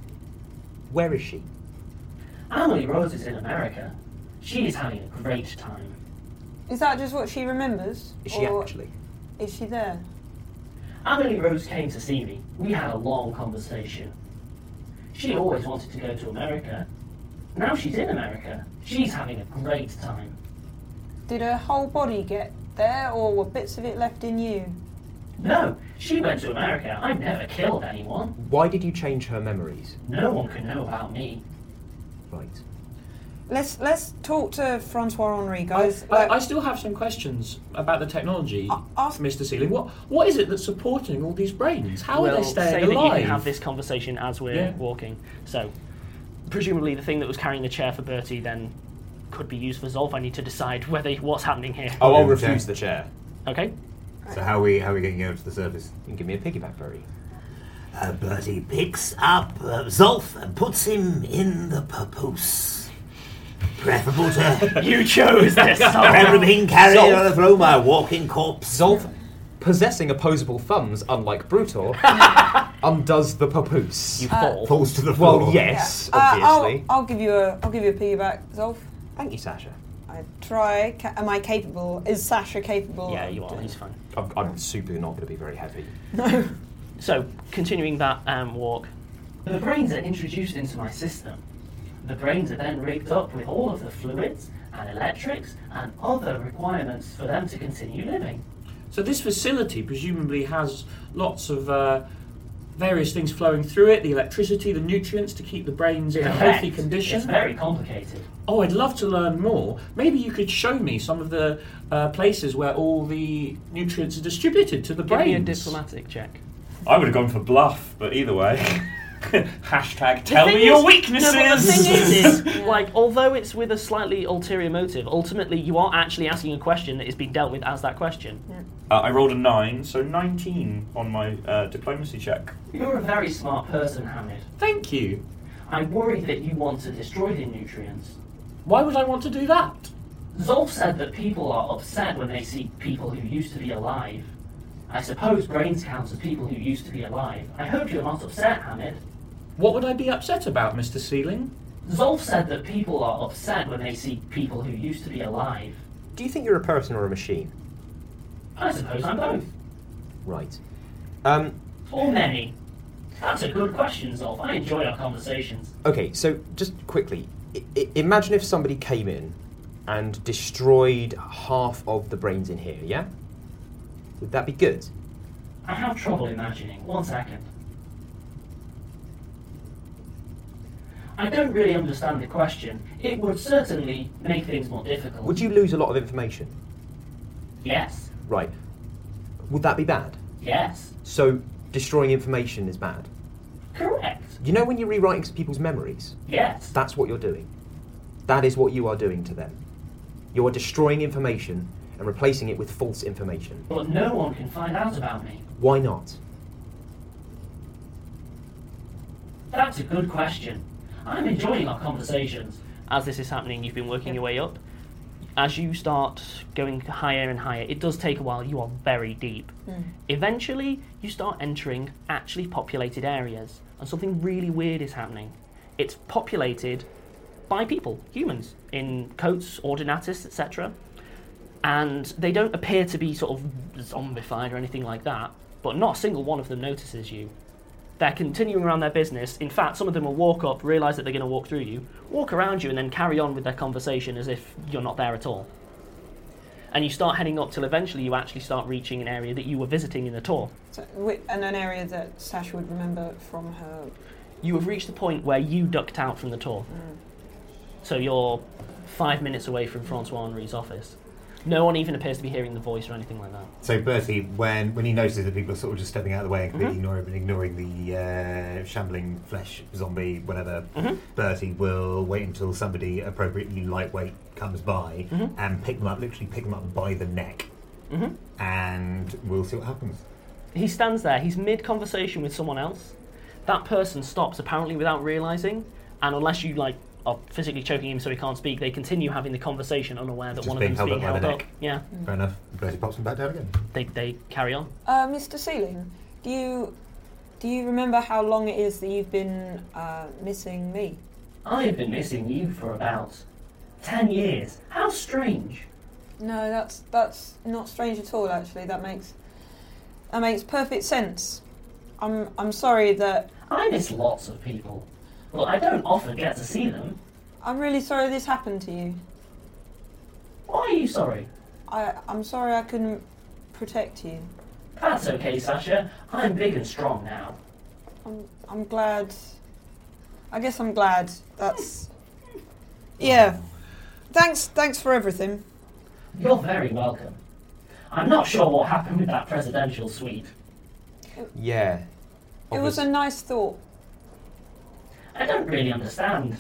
Where is she? Emily Rose is in America. She's having a great time. Is that just what she remembers? Is she or actually? Is she there? Emily Rose came to see me. We had a long conversation. She always wanted to go to America. Now she's in America. She's having a great time. Did her whole body get there, or were bits of it left in you? No, she went to America. I've never killed anyone. Why did you change her memories? No one can know about me. Right. Let's let's talk to Francois Henri, guys. I, Like, I still have some questions about the technology, Uh, ask- Mister Sealing. What what is it that's supporting all these brains? How we'll are they staying say alive? that you can have this conversation as we're Yeah. walking. So, presumably the thing that was carrying the chair for Bertie then could be used for Zolf. I need to decide whether what's happening here. Oh, I'll Yeah, refuse okay. the chair. Okay. So how are we how are we getting over to the surface? You can give me a piggyback, Bertie. Uh, Bertie picks up uh, Zolf and puts him in the papoose. Preferable to You chose this. Zolf. preferable being carried Zolf. on the floor by a walking corpse. Zolf, possessing opposable thumbs, unlike Brutor, undoes the papoose. You fall. falls to the floor. Well, yes, uh, I'll, obviously. I'll give you a I'll give you a piggyback, Zolf. Thank you, Sasha. I try. Ca- am I capable? Is Sasha capable? Yeah, of you are. doing- He's fine. I'm, I'm super not going to be very heavy. So, continuing that um, walk, The brains are introduced into my system. The brains are then rigged up with all of the fluids and electrics and other requirements for them to continue living. So this facility presumably has lots of uh, various things flowing through it, the electricity, the nutrients to keep the brains in a healthy condition. It's very complicated. Oh, I'd love to learn more. Maybe you could show me some of the uh, places where all the nutrients are distributed to the Give brains. me a diplomatic check. I would have gone for bluff, but either way. Hashtag tell The me thing your is- weaknesses. No, but the thing is, is like, although it's with a slightly ulterior motive, ultimately you are actually asking a question that is being dealt with as that question. Uh, I rolled a nine, so nineteen on my uh, diplomacy check. You're a very smart person, Hamid. Thank you. I worry that you want to destroy the nutrients. Why would I want to do that? Zolf said that people are upset when they see people who used to be alive. I suppose brains count as people who used to be alive. I hope you're not upset, Hamid. What would I be upset about, Mister Sealing? Zolf said that people are upset when they see people who used to be alive. Do you think you're a person or a machine? I suppose I'm both. Right. Um, Or many. That's a good question, Zolf. I enjoy our conversations. okay, so just quickly, I- I- imagine if somebody came in and destroyed half of the brains in here, yeah? Would that be good? I have trouble imagining. One second. I don't really understand the question. It would certainly make things more difficult. Would you lose a lot of information? Yes. Right. Would that be bad? Yes. So, destroying information is bad? Correct. You know when you're rewriting people's memories? Yes. That's what you're doing. That is what you are doing to them. You are destroying information and replacing it with false information. But no one can find out about me. Why not? That's a good question. I'm enjoying our conversations. As this is happening, you've been working your way up. As you start going higher and higher, it does take a while. You are very deep. Eventually, you start entering actually populated areas, and something really weird is happening. It's populated by people, humans, in coats, ordinatus, et cetera. And they don't appear to be sort of zombified or anything like that, but not a single one of them notices you. They're continuing around their business. In fact, some of them will walk up, realise that they're going to walk through you, walk around you, and then carry on with their conversation as if you're not there at all. And you start heading up till eventually you actually start reaching an area that you were visiting in the tour. So, wi- and an area that Sasha would remember from her. You have reached the point where you ducked out from the tour. So you're five minutes away from Francois Henri's office. No one even appears to be hearing the voice or anything like that. So Bertie, when, when he notices that people are sort of just stepping out of the way and completely Mhm. ignoring, ignoring the uh, shambling flesh zombie, whatever, Mhm. Bertie will wait until somebody appropriately lightweight comes by Mhm. and pick them up, literally pick them up by the neck, hmm and we'll see what happens. He stands there, he's mid-conversation with someone else. That person stops apparently without realising, and unless you like are physically choking him so he can't speak, they continue having the conversation unaware that Just one of being them's being held up held by the up. neck. Yeah, Fair enough. Bertie pops them back down again. they, they carry on. Uh, Mister Sealing, do you do you remember how long it is that you've been uh, missing me? I've been missing you for about ten years. How strange. No, that's that's not strange at all. Actually, that makes that makes perfect sense. I'm I'm sorry that I miss lots of people. Well, I don't often get to see them. I'm really sorry this happened to you. Why are you sorry? I I'm sorry I couldn't protect you. That's okay, Sasha. I'm big and strong now. I'm I'm glad. I guess I'm glad. That's yeah. Thanks thanks for everything. You're very welcome. I'm not sure what happened with that presidential suite. Yeah. It was a nice thought. I don't really understand.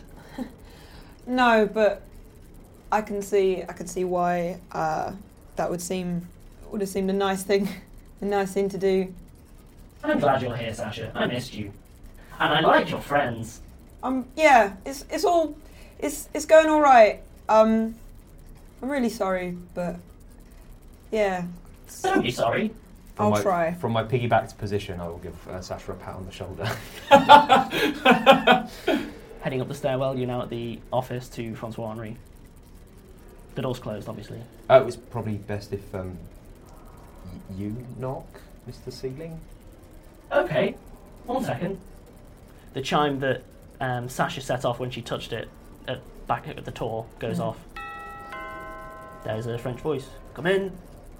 No, but I can see I can see why uh, that would seem would have seemed a nice thing, a nice thing to do. I'm glad you're here, Sasha. I missed you. And I like your friends. Um, yeah, it's it's all it's it's going all right. Um, I'm really sorry, but yeah, Don't be sorry. From I'll my, try. From my piggybacked position, I will give uh, Sasha a pat on the shoulder. Heading up the stairwell, you're now at the office to Francois Henri. The door's closed, obviously. Uh, it was probably best if um, y- you knock, Mister Sealing. Okay, one second. The chime that um, Sasha set off when she touched it at, back at the door goes Mm. off. There's a French voice. Come in.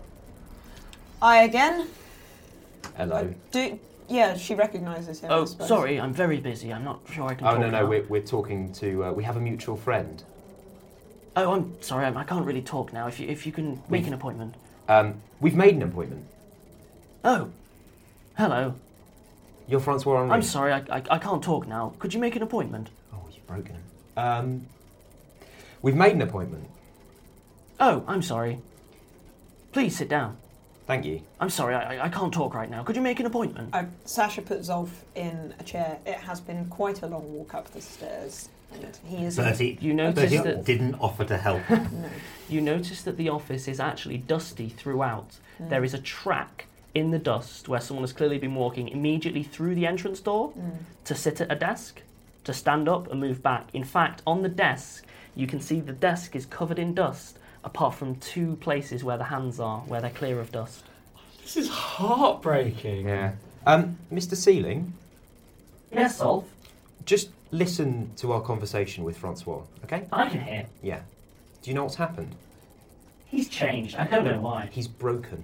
I again. Hello. Do yeah, she recognises him. I Oh, suppose. sorry, I'm very busy. I'm not sure I can Oh talk no no, now. we're we're talking to. Uh, we have a mutual friend. Oh, I'm sorry. I I can't really talk now. If you if you can make We've- an appointment. Um, we've made an appointment. Oh, hello. You're Francois Henri. I'm sorry. I, I I can't talk now. Could you make an appointment? Oh, you've broken him. Um, we've made an appointment. Oh, I'm sorry. Please sit down. Thank you. I'm sorry. I I- I can't talk right now. Could you make an appointment? Uh, Sasha put Zolf in a chair. It has been quite a long walk up the stairs, and he is. Bertie, You notice Bertie that didn't offer to help. No. you notice that the office is actually dusty throughout. Mm. There is a track in the dust where someone has clearly been walking immediately through the entrance door Mm. to sit at a desk, to stand up and move back. In fact, on the desk, you can see the desk is covered in dust, apart from two places where the hands are, where they're clear of dust. This is heartbreaking. Yeah. Um, Mister Sealing, Yes, Solf. just listen to our conversation with Francois, okay? I can hear. Yeah. Do you know what's happened? He's changed. I don't know why. He's broken.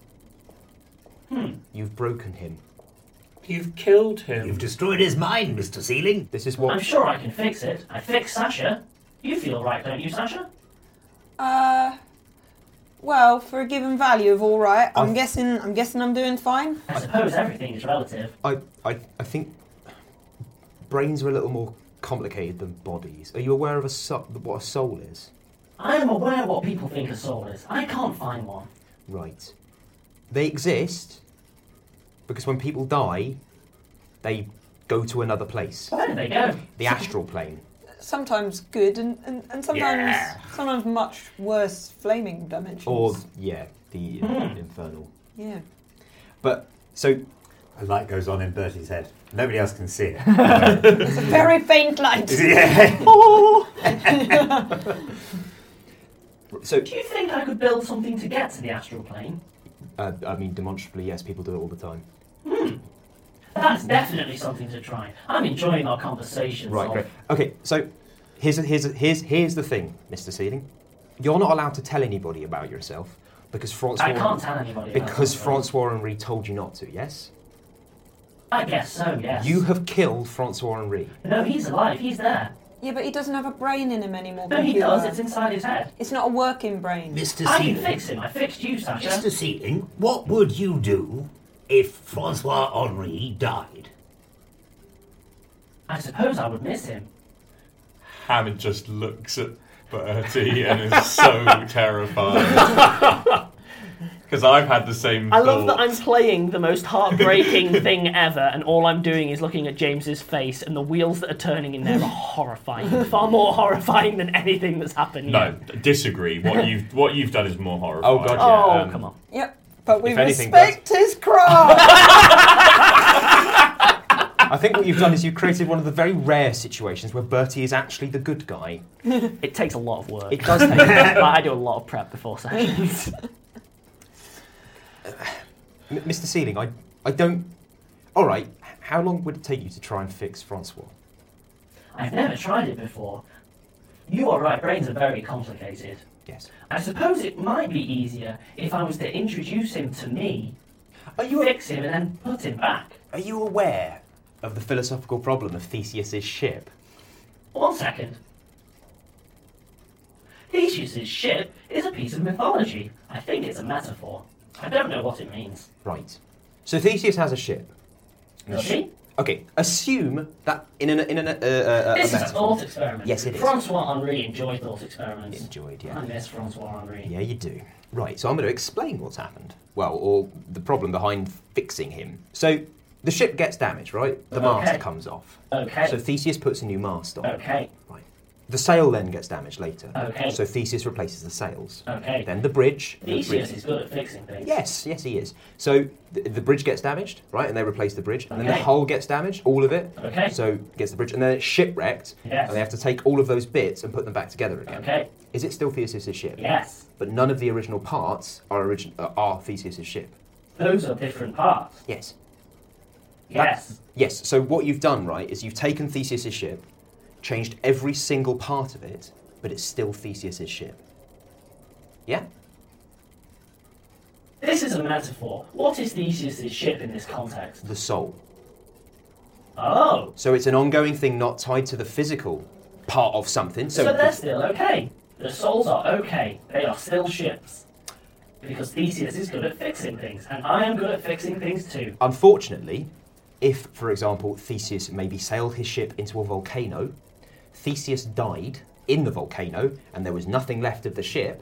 Hmm. You've broken him. You've killed him. You've destroyed his mind, Mister Sealing. This is what. I'm sure I can fix it. I fixed Sasha. You feel right, don't you, Sasha? Uh, well, for a given value of all right, I'm I've- guessing. I'm guessing I'm doing fine. I suppose everything is relative. I, I, I think brains are a little more complicated than bodies. Are you aware of a so- what a soul is? I am aware what people think a soul is. I can't find one. Right. They exist because when people die, they go to another place. Where do they go? The astral plane. Sometimes good, and, and, and sometimes Yeah. sometimes much worse, flaming dimensions. Or, yeah, the uh, Hmm. infernal. yeah. But, so, A light goes on in Bertie's head. Nobody else can see it. It's a very faint light. yeah. so Do you think I could build something to get to the astral plane? uh, I mean, demonstrably, yes, people do it all the time. That's definitely something to try. I'm enjoying our conversations. Right, Solf. great. Okay, so here's here's here's here's the thing, Mister Sealing. You're not allowed to tell anybody about yourself because Francois. I can't tell anybody. about Because myself. Francois Henri told you not to. Yes. I guess so. Yes. You have killed Francois Henri. No, he's alive. He's there. Yeah, but he doesn't have a brain in him anymore. No, he computer. does. It's inside his head. It's not a working brain. Mister I can Sealing. fix him. I fixed you, Sasha. Mister Sealing, what would you do if Francois Henri died? I suppose I would miss him. Hammond just looks at Bertie and is so terrified. Because I've had the same I love that thought. I'm playing the most heartbreaking thing ever, and all I'm doing is looking at James's face, and the wheels that are turning in there are horrifying. Far more horrifying than anything that's happened No, yet. disagree. What you've what you've done is more horrifying. Oh, God, yeah. Oh, um, come on. Yep. But we If anything, respect his craft. I think what you've done is you've created one of the very rare situations where Bertie is actually the good guy. It takes a lot of work. It does take. Like, I do a lot of prep before sessions. M- Mister Sealing, I, I don't. All right. How long would it take you to try and fix Francois? I've never tried it before. You are right, brains are very complicated. Yes. I suppose it might be easier if I was to introduce him to me, Are you fix him, and then put him back. Are you aware of the philosophical problem of Theseus's ship? One second. Theseus's ship is a piece of mythology. I think it's a metaphor. I don't know what it means. Right. So Theseus has a ship. And the Does shi- he? Okay. Assume that in an in an uh, uh, This a is a metaphor. thought experiment. Yes, it is. Francois Henri enjoyed thought experiments. Enjoyed, I yeah. miss Francois Henri. Yeah, you do. Right. So I'm going to explain what's happened. Well, or the problem behind fixing him. So the ship gets damaged, right? The mast Okay. comes off. Okay. So Theseus puts a new mast on. Okay. Right. The sail then gets damaged later. Okay. So Theseus replaces the sails. Okay. Then the bridge. the Theseus bridge- is good at fixing things. Yes, yes, he is. So the, the bridge gets damaged, right, and they replace the bridge, and then the Okay. hull gets damaged, all of it. Okay. So gets the bridge, and then it's shipwrecked, Yes. and they have to take all of those bits and put them back together again. Okay. Is it still Theseus's ship? Yes. But none of the original parts are origin- uh, are Theseus's ship. Those are different parts. Yes. Yes. Yes, so what you've done, right, is you've taken Theseus' ship, changed every single part of it, but it's still Theseus' ship. Yeah? This is a metaphor. What is Theseus' ship in this context? The soul. Oh. So it's an ongoing thing not tied to the physical part of something. So, So they're still okay. The souls are okay. They are still ships. Because Theseus is good at fixing things, and I am good at fixing things too. Unfortunately, if, for example, Theseus maybe sailed his ship into a volcano, Theseus died in the volcano, and there was nothing left of the ship,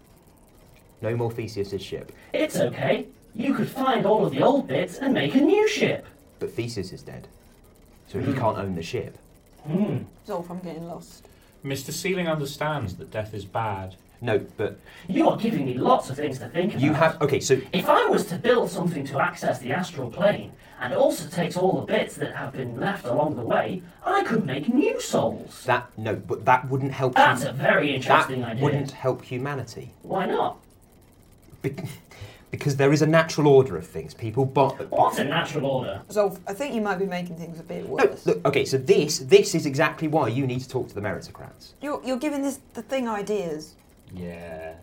no more Theseus' ship. It's okay. You could find all of the old bits and make a new ship. But Theseus is dead, so he can't own the ship. Hmm. Zolf, I'm getting lost. Mister Sealing understands that death is bad. No, but You are giving me lots of things to think about. you have... Okay, so... If I was to build something to access the astral plane, and also takes all the bits that have been left along the way, I could make new souls. That... No, but that wouldn't help... That's hum- a very interesting that idea. wouldn't help humanity. Why not? Be- because there is a natural order of things. People... Bo- What's a natural order? Zolf, I think you might be making things a bit No, worse. look, okay, so this this is exactly why you need to talk to the meritocrats. You're, you're giving this the thing ideas. Yeah.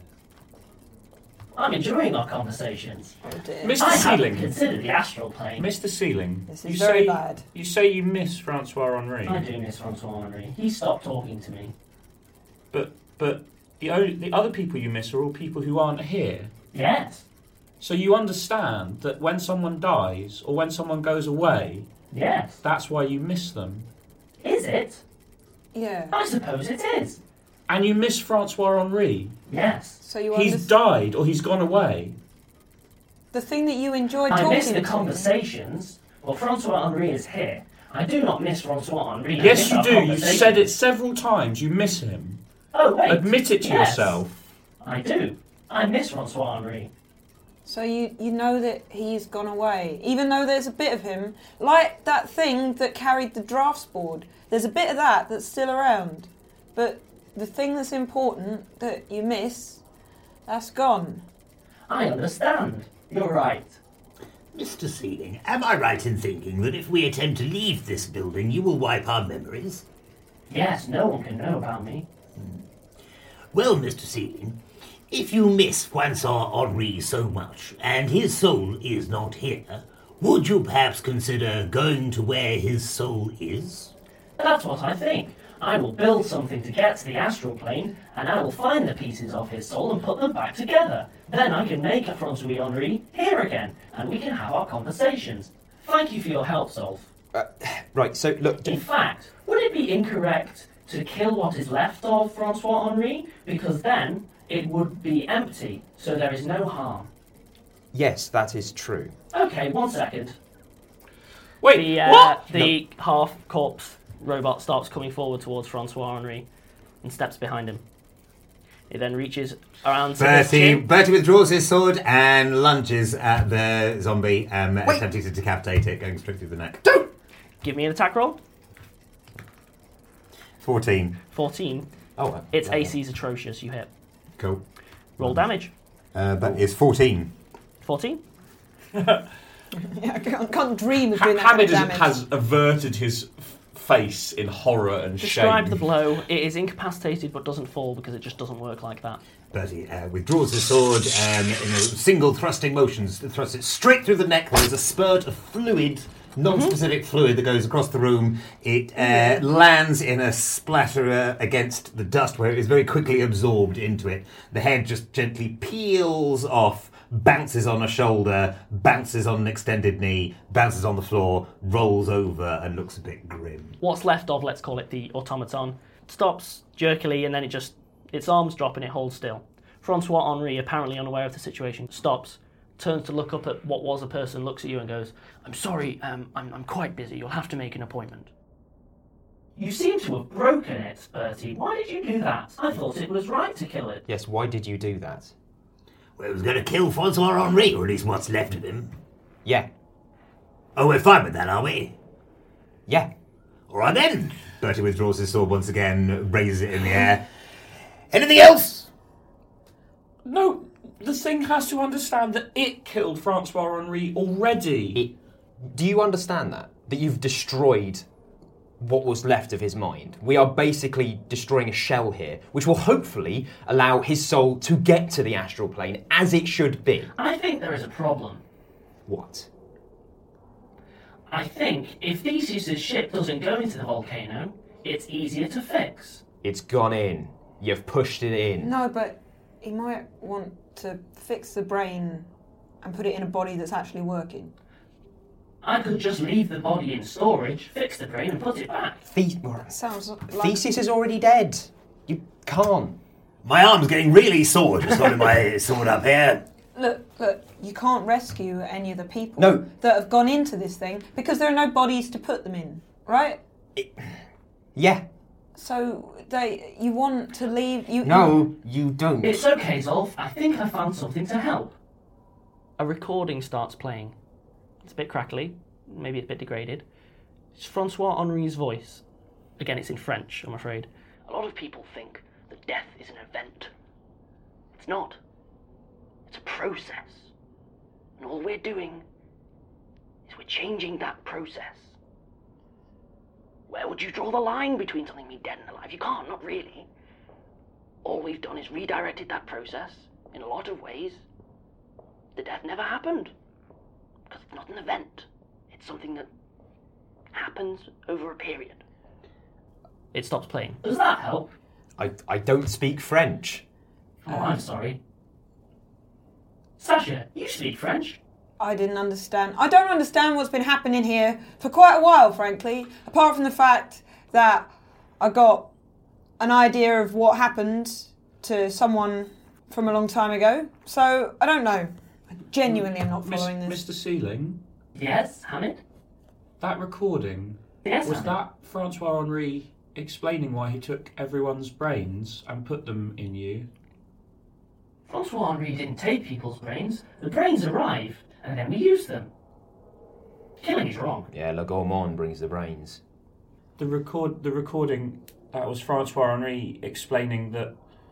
I'm enjoying our conversations. Oh dear. Mister I haven't Sealing. considered the astral plane. Mister Sealing. This is you very say, bad. You say you miss Francois Henri. I do miss Francois Henri. He stopped talking to me. But but the only, the other people you miss are all people who aren't here. Yes. So you understand that when someone dies or when someone goes away, Yes. that's why you miss them. Is it? Yeah. I suppose it is. And you miss Francois Henri. Yes. So you He's understand died or he's gone away. the thing that you enjoyed I talking miss the to. conversations. Well, Francois Henri is here. I do not miss Francois Henri. I Yes, miss you our do. You conversations. said it several times. You miss him. Oh, wait. Admit it to Yes. yourself. I do. I miss Francois Henri. So you, you know that he's gone away, even though there's a bit of him, like that thing that carried the drafts board. There's a bit of that that's still around, but the thing that's important that you miss, that's gone. I understand. You're right. Mister Sealing, am I right in thinking that if we attempt to leave this building, you will wipe our memories? Yes, no one can know about me. Well, Mister Sealing, if you miss Francois Henri so much, and his soul is not here, would you perhaps consider going to where his soul is? That's what I think. I will build something to get to the astral plane, and I will find the pieces of his soul and put them back together. Then I can make a Francois Henri here again, and we can have our conversations. Thank you for your help, Zolf. Uh, right, so look... In fact, would it be incorrect to kill what is left of Francois Henri? Because then it would be empty, so there is no harm. Yes, that is true. Okay, one second. Wait, The, uh, what? the half corpse robot starts coming forward towards Francois Henri and steps behind him. It then reaches around to his Bertie, chin. Bertie withdraws his sword and lunges at the zombie, um, attempting to decapitate it, going straight through the neck. Give me an attack roll. fourteen. fourteen. Oh, uh, Its yeah, A C is atrocious. You hit. Cool. Roll damage. Uh, that is fourteen. fourteen. Yeah, I can't, can't dream of Ha- doing that kind Hamid of has, damage. has averted his f- face in horror and Describe shame. the blow. It is incapacitated but doesn't fall because it just doesn't work like that. Bertie uh, withdraws his sword um, in a single thrusting motion, thrusts it straight through the neck. There is a spurt of fluid, non-specific fluid that goes across the room. It uh, lands in a splatter against the dust where it is very quickly absorbed into it. The head just gently peels off, bounces on a shoulder, bounces on an extended knee, bounces on the floor, rolls over and looks a bit grim. What's left of, let's call it the automaton, stops jerkily and then it just, its arms drop and it holds still. Francois Henri, apparently unaware of the situation, stops, turns to look up at what was a person, looks at you and goes, I'm sorry, um, I'm, I'm quite busy, you'll have to make an appointment. You seem to have broken it, Bertie. Why did you do that? I thought it was right to kill it. Yes, why did you do that? Well, it was going to kill Francois Henri, or at least what's left of him. Yeah. Oh, we're fine with that, are we? Yeah. All right then. Bertie withdraws his sword once again, raises it in the air. Anything else? No, the thing has to understand that it killed Francois Henri already. It Do you understand that? That you've destroyed what was left of his mind? We are basically destroying a shell here, which will hopefully allow his soul to get to the astral plane as it should be. I think there is a problem. What? I think if Theseus's ship doesn't go into the volcano, it's easier to fix. It's gone in. You've pushed it in. No, but he might want to fix the brain and put it in a body that's actually working. I could just leave the body in storage, fix the brain, and put it back. The- Sounds like... Theseus is already dead. You can't. My arm's getting really sore just holding my sword up here. Look, look, you can't rescue any of the people No. that have gone into this thing because there are no bodies to put them in, right? It, yeah. So they, you want to leave... you. No, you don't. It's okay, Zolf. I think I found something to help. A recording starts playing. It's a bit crackly, maybe it's a bit degraded. It's Francois Henri's voice. Again, it's in French, I'm afraid. A lot of people think that death is an event. It's not. It's a process. And all we're doing is we're changing that process. Where would you draw the line between something being dead and alive? You can't, not really. All we've done is redirected that process in a lot of ways. The death never happened. Because it's not an event. It's something that happens over a period. It stops playing. Does that help? I, I don't speak French. Oh, I'm sorry. Sasha, you speak French. I didn't understand. I don't understand what's been happening here for quite a while, frankly, apart from the fact that I got an idea of what happened to someone from a long time ago. So, I don't know. I genuinely am not following Miss, this. Mister Sealing? Yes, Hamid? That recording, Yes, was Hamid? that Francois Henri explaining why he took everyone's brains and put them in you? Francois Henri didn't take people's brains. The brains arrive, and then we use them. Killing is wrong. Yeah, Le Gourmand brings the brains. The record, the recording, that was Francois Henri explaining that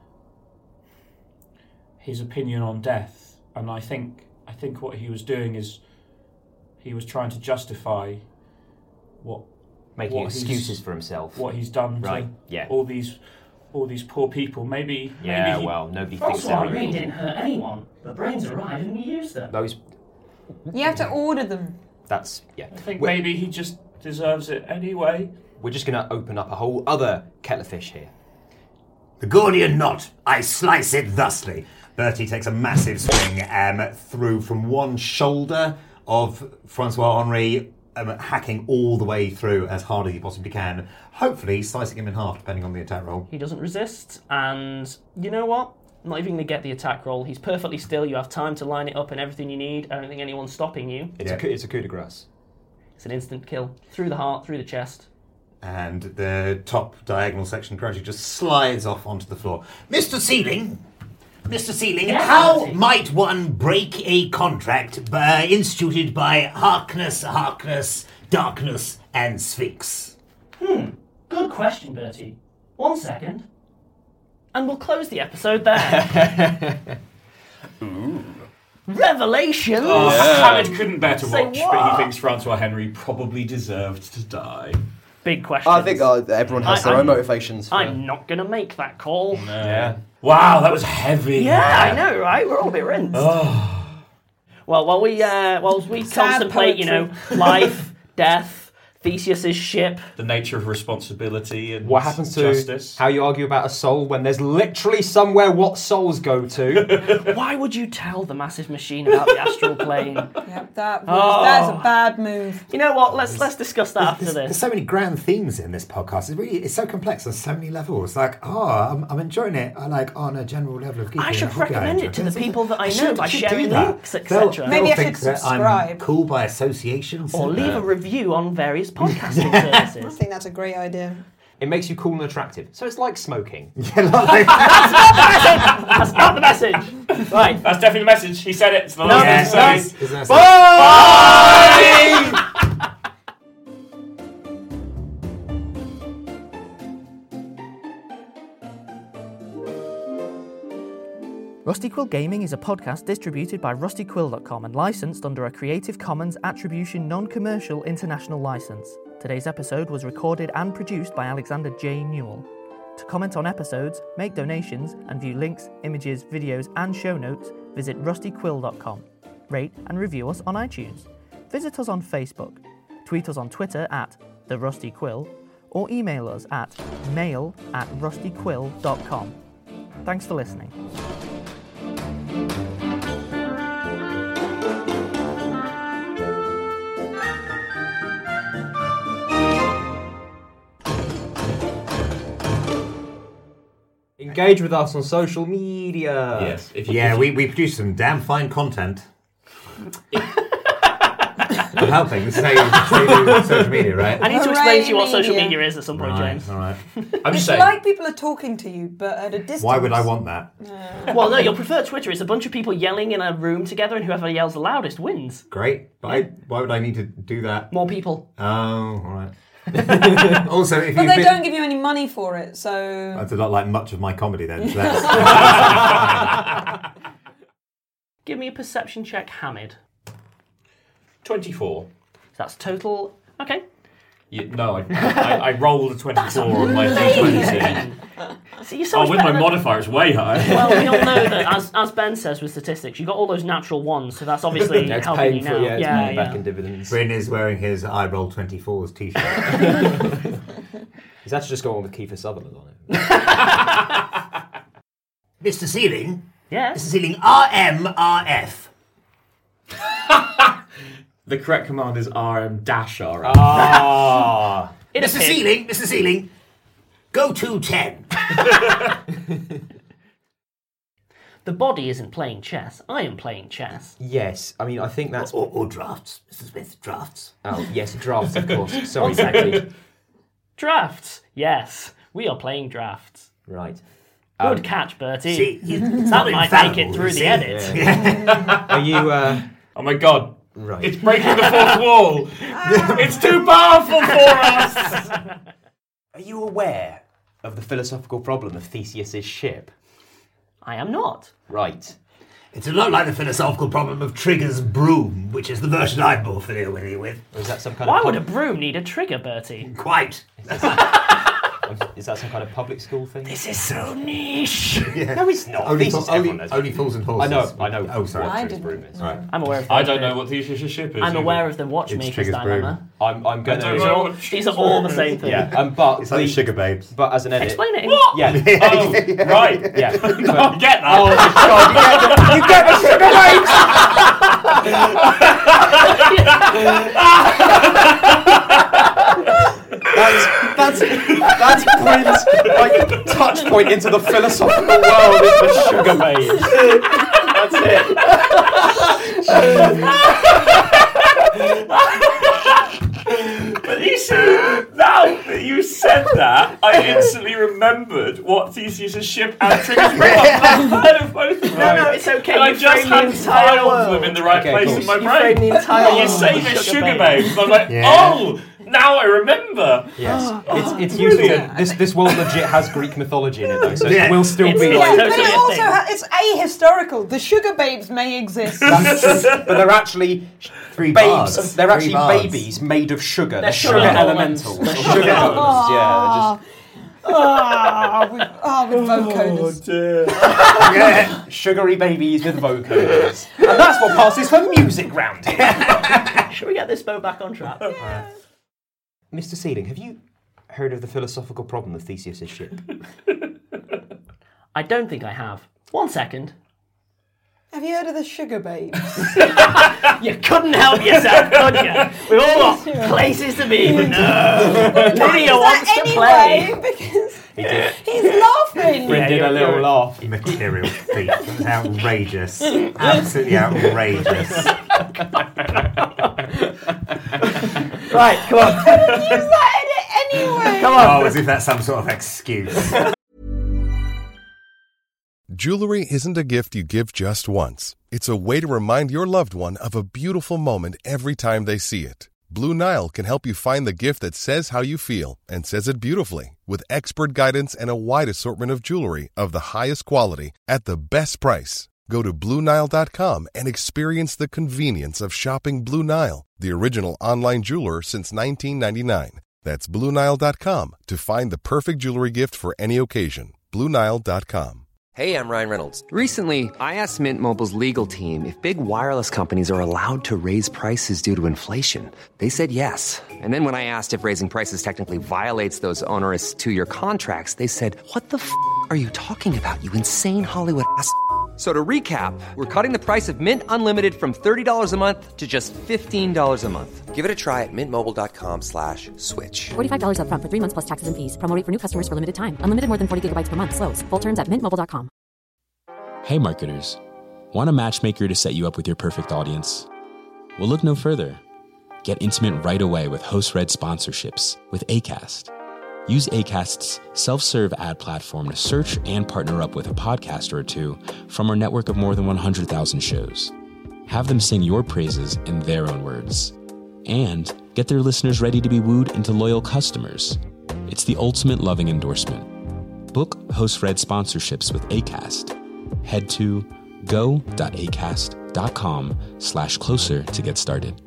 his opinion on death, and I think I think what he was doing is he was trying to justify what Making what he's- excuses for himself. what he's done to Right, yeah. all these all these poor people. Maybe Yeah, maybe he, well, nobody thinks Francois that. Henri didn't hurt anyone. The brains arrive, and we use them. Those, You have to order them. that's, yeah. I think We're, maybe he just deserves it anyway. we're just going to open up a whole other kettle of fish here. The Gordian knot, I slice it thusly. Bertie takes a massive swing um, through from one shoulder of Francois Henri, um, hacking all the way through as hard as he possibly can, hopefully slicing him in half depending on the attack roll. He doesn't resist, and you know what? I'm not even going to get the attack roll. He's perfectly still. You have time to line it up and everything you need. I don't think anyone's stopping you. It's, Yeah. a, coup- it's a coup de grace. It's an instant kill. Through the heart, through the chest. And the top diagonal section gradually just slides off onto the floor. Mister Sealing, Mister Sealing, Yes, how Bertie. might one break a contract uh, instituted by Harkness, Harkness, Darkness, and Sphinx? Good question, Bertie. One second. And we'll close the episode there. Revelations! Oh, Hamid couldn't bear to Say watch, what? but he thinks Francois Henri probably deserved to die. Big question. I think uh, everyone has I- their I'm- own motivations. For I'm not going to make that call. Yeah. Wow, that was heavy. Yeah, I know, right? We're all a bit rinsed. Well, while we uh, while we Sad contemplate, you know, poetry. life, death, Theseus's ship. The nature of responsibility and What happens to justice. how you argue about a soul when there's literally somewhere what souls go to? Why would you tell the massive machine about the astral plane? Yep, that was, Oh. that's a bad move. You know what? Let's let's discuss that after There's, there's this. so many grand themes in this podcast. It's really, it's so complex on so many levels. Like, oh, I'm, I'm enjoying it. I like on a general level of geeking. I should and hobby recommend enjoy it to the It's- people that I know should- by should do sharing that. links, et They'll- cetera. Maybe they'll I should think that I'm subscribe. cool by association. Or leave a review on various podcasting I services. think that's a great idea. It makes you cool and attractive. So it's like smoking. That's not the message. Right. That's definitely the message. He said it. It's the No, last no, thing to say. Bye! Rusty Quill Gaming is a podcast distributed by rusty quill dot com and licensed under a Creative Commons Attribution Non-Commercial International License. Today's episode was recorded and produced by Alexander J. Newell. To comment on episodes, make donations, and view links, images, videos, and show notes, visit rusty quill dot com. Rate and review us on iTunes. Visit us on Facebook. Tweet us on Twitter at The Rusty Quill, or email us at mail at rusty quill dot com. Thanks for listening. Engage with us on social media. Yes. If you, yeah, if we, we produce some damn fine content. I'm helping. This is how you, how you do social media, right? I need to explain to you what social media is at some point, right, James. All right. I'm it's saying, like people are talking to you, but at a distance. Why would I want that? Uh, well, no, you'll prefer Twitter. It's a bunch of people yelling in a room together, and whoever yells the loudest wins. Great. But I, why would I need to do that? More people. Oh, all right. Also, if but you they been... don't give you any money for it, so that's not like much of my comedy then. So that's... Give me a perception check, Hamid. twenty-four. That's total. Okay. Yeah, no, I, I, I rolled a twenty-four on my D twenty. See, you're so oh, with my modifier, it's way high. Well, we all know that, as, as Ben says with statistics, you got all those natural ones, so that's obviously yeah, helping you now. For, yeah, it's yeah, yeah. back in dividends. Bryn is wearing his I roll twenty-fours t-shirt. He's actually just going on with Kiefer Sutherland on it. Mister Sealing? Yes? Mister Sealing, R M R F. The correct command is R M dash R F. Ah. Mister Sealing, Mister Sealing, go to ten. The body isn't playing chess. I am playing chess. Yes, I mean, I think that's... Or, or drafts, Mister Smith, drafts. Oh, yes, drafts, of course. Sorry, exactly. Drafts, yes. We are playing drafts. Right. Good um, catch, Bertie. See, that might make it through the see? edit. Yeah. Are you... Uh... Oh my god. Right. It's breaking the fourth wall. It's too powerful for us. Are you aware of the philosophical problem of Theseus's ship? I am not. Right. It's a lot like the philosophical problem of Trigger's broom, which is the version I'm more familiar with. Or is that some kind Why of... would a broom need a trigger, Bertie? Quite. Is that some kind of public school thing? This is so niche. Yeah. No, it's not. Only, Theseus, fo- only, everyone knows. only Fools and Horses. I know, I know. Oh, sorry. I Trigger's didn't. broom is. Right. I'm aware of that. I don't know what Theseus' ship is. I'm either. aware of the watchmaker's Trigger's broom. dilemma. I'm, I'm going I don't These to... are know. all, these are all the same thing. Yeah, um, but... It's like the- Sugar Babes. But as an edit... Explain it. What? Yeah. Oh, right. Yeah. I get that. Oh, my God, you get the, you get the Sugar Babes! That's that's that's Bryn's like touch point into the philosophical world is the Sugar Babes. That's But you see, now that you said that, I instantly remembered what Theseus' ship and Trigger's broom are. I've heard of both of them. No, no, it's okay. And I You just framed the had entire filed world. them in the right Okay, place cool. in my You brain. framed the entire And you world say with the Sugar Sugar Babes. Babes, and I'm like, Yeah. oh, now I remember. Yes, Oh, it's it's useful. brilliant. This this world legit has Greek mythology in it though, so Yeah. it will still It's- be it's like. But totally it a also thing. ha- it's ahistorical. The Sugar Babes may exist. That's true, but they're actually Three babes. bards. They're Three actually bards. babies made of sugar. They're, They're sugar, sugar elementals. elements. Or sugar elements. Yeah, Ah, with, ah, with vocoders. they're just sugary babies with vocoders, and that's what passes for music round here. Should we get this boat back on track? Mister Sealing, have you heard of the philosophical problem of Theseus' ship? I don't think I have. One second. Have you heard of the Sugar Babes? You couldn't help yourself, could you? We've all got places to be, but no. Lydia wants to play. Anyway, because He did. he's laughing. Bryn did a little laugh. Material thief. That's outrageous. Absolutely outrageous. Right, come on. Use that edit anyway. Come on. Oh, as if that's some sort of excuse. Jewelry isn't a gift you give just once. It's a way to remind your loved one of a beautiful moment every time they see it. Blue Nile can help you find the gift that says how you feel and says it beautifully, with expert guidance and a wide assortment of jewelry of the highest quality at the best price. Go to Blue Nile dot com and experience the convenience of shopping Blue Nile, the original online jeweler since nineteen ninety-nine. That's Blue Nile dot com to find the perfect jewelry gift for any occasion. Blue Nile dot com. Hey, I'm Ryan Reynolds. Recently, I asked Mint Mobile's legal team if big wireless companies are allowed to raise prices due to inflation. They said yes. And then when I asked if raising prices technically violates those onerous two-year contracts, they said, "What the f*** are you talking about, you insane Hollywood ass f- So to recap, we're cutting the price of Mint Unlimited from thirty dollars a month to just fifteen dollars a month. Give it a try at mintmobile.com slash switch. forty-five dollars up front for three months plus taxes and fees. Promo rate for new customers for limited time. Unlimited more than forty gigabytes per month. Slows full terms at mint mobile dot com. Hey marketers, want a matchmaker to set you up with your perfect audience? Well, look no further. Get intimate right away with host-read sponsorships with Acast. Use Acast's self-serve ad platform to search and partner up with a podcaster or two from our network of more than one hundred thousand shows. Have them sing your praises in their own words. And get their listeners ready to be wooed into loyal customers. It's the ultimate loving endorsement. Book host-read sponsorships with Acast. Head to go.acast.com slash closer to get started.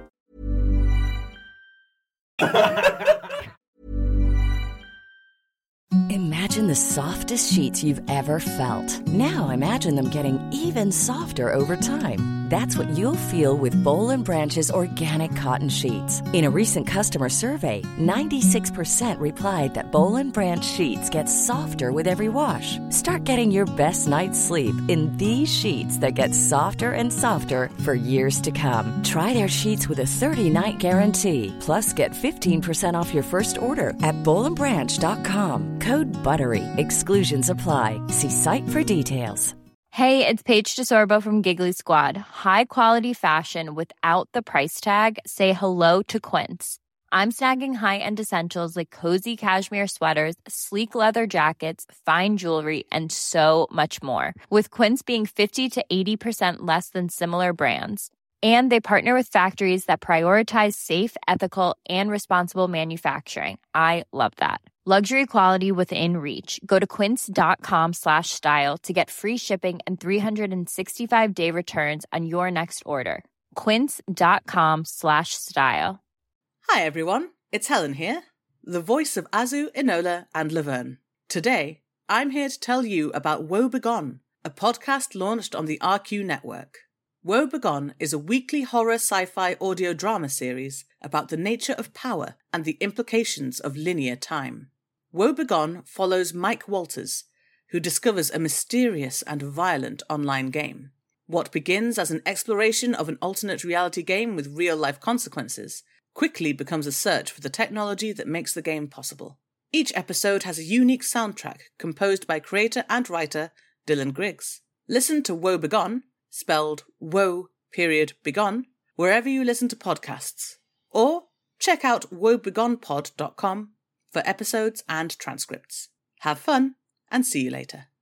Imagine the softest sheets you've ever felt. Now imagine them getting even softer over time. That's what you'll feel with Boll and Branch's organic cotton sheets. In a recent customer survey, ninety-six percent replied that Boll and Branch sheets get softer with every wash. Start getting your best night's sleep in these sheets that get softer and softer for years to come. Try their sheets with a thirty-night guarantee. Plus, get fifteen percent off your first order at boll and branch dot com. Code BUTTERY. Exclusions apply. See site for details. Hey, it's Paige DeSorbo from Giggly Squad. High quality fashion without the price tag. Say hello to Quince. I'm snagging high-end essentials like cozy cashmere sweaters, sleek leather jackets, fine jewelry, and so much more. With Quince being fifty to eighty percent less than similar brands. And they partner with factories that prioritize safe, ethical, and responsible manufacturing. I love that. Luxury quality within reach. Go to quince.com slash style to get free shipping and three sixty-five day returns on your next order. Quince.com slash style. Hi everyone, it's Helen here, the voice of Azu, Enola, and Laverne. Today, I'm here to tell you about Woe Begone, a podcast launched on the R Q network. Woe Begone is a weekly horror sci-fi audio drama series about the nature of power and the implications of linear time. Woe Begone follows Mike Walters, who discovers a mysterious and violent online game. What begins as an exploration of an alternate reality game with real-life consequences quickly becomes a search for the technology that makes the game possible. Each episode has a unique soundtrack composed by creator and writer Dylan Griggs. Listen to Woe Begone, spelled woe period begone, wherever you listen to podcasts. Or check out woe begone pod dot com for episodes and transcripts. Have fun, and see you later.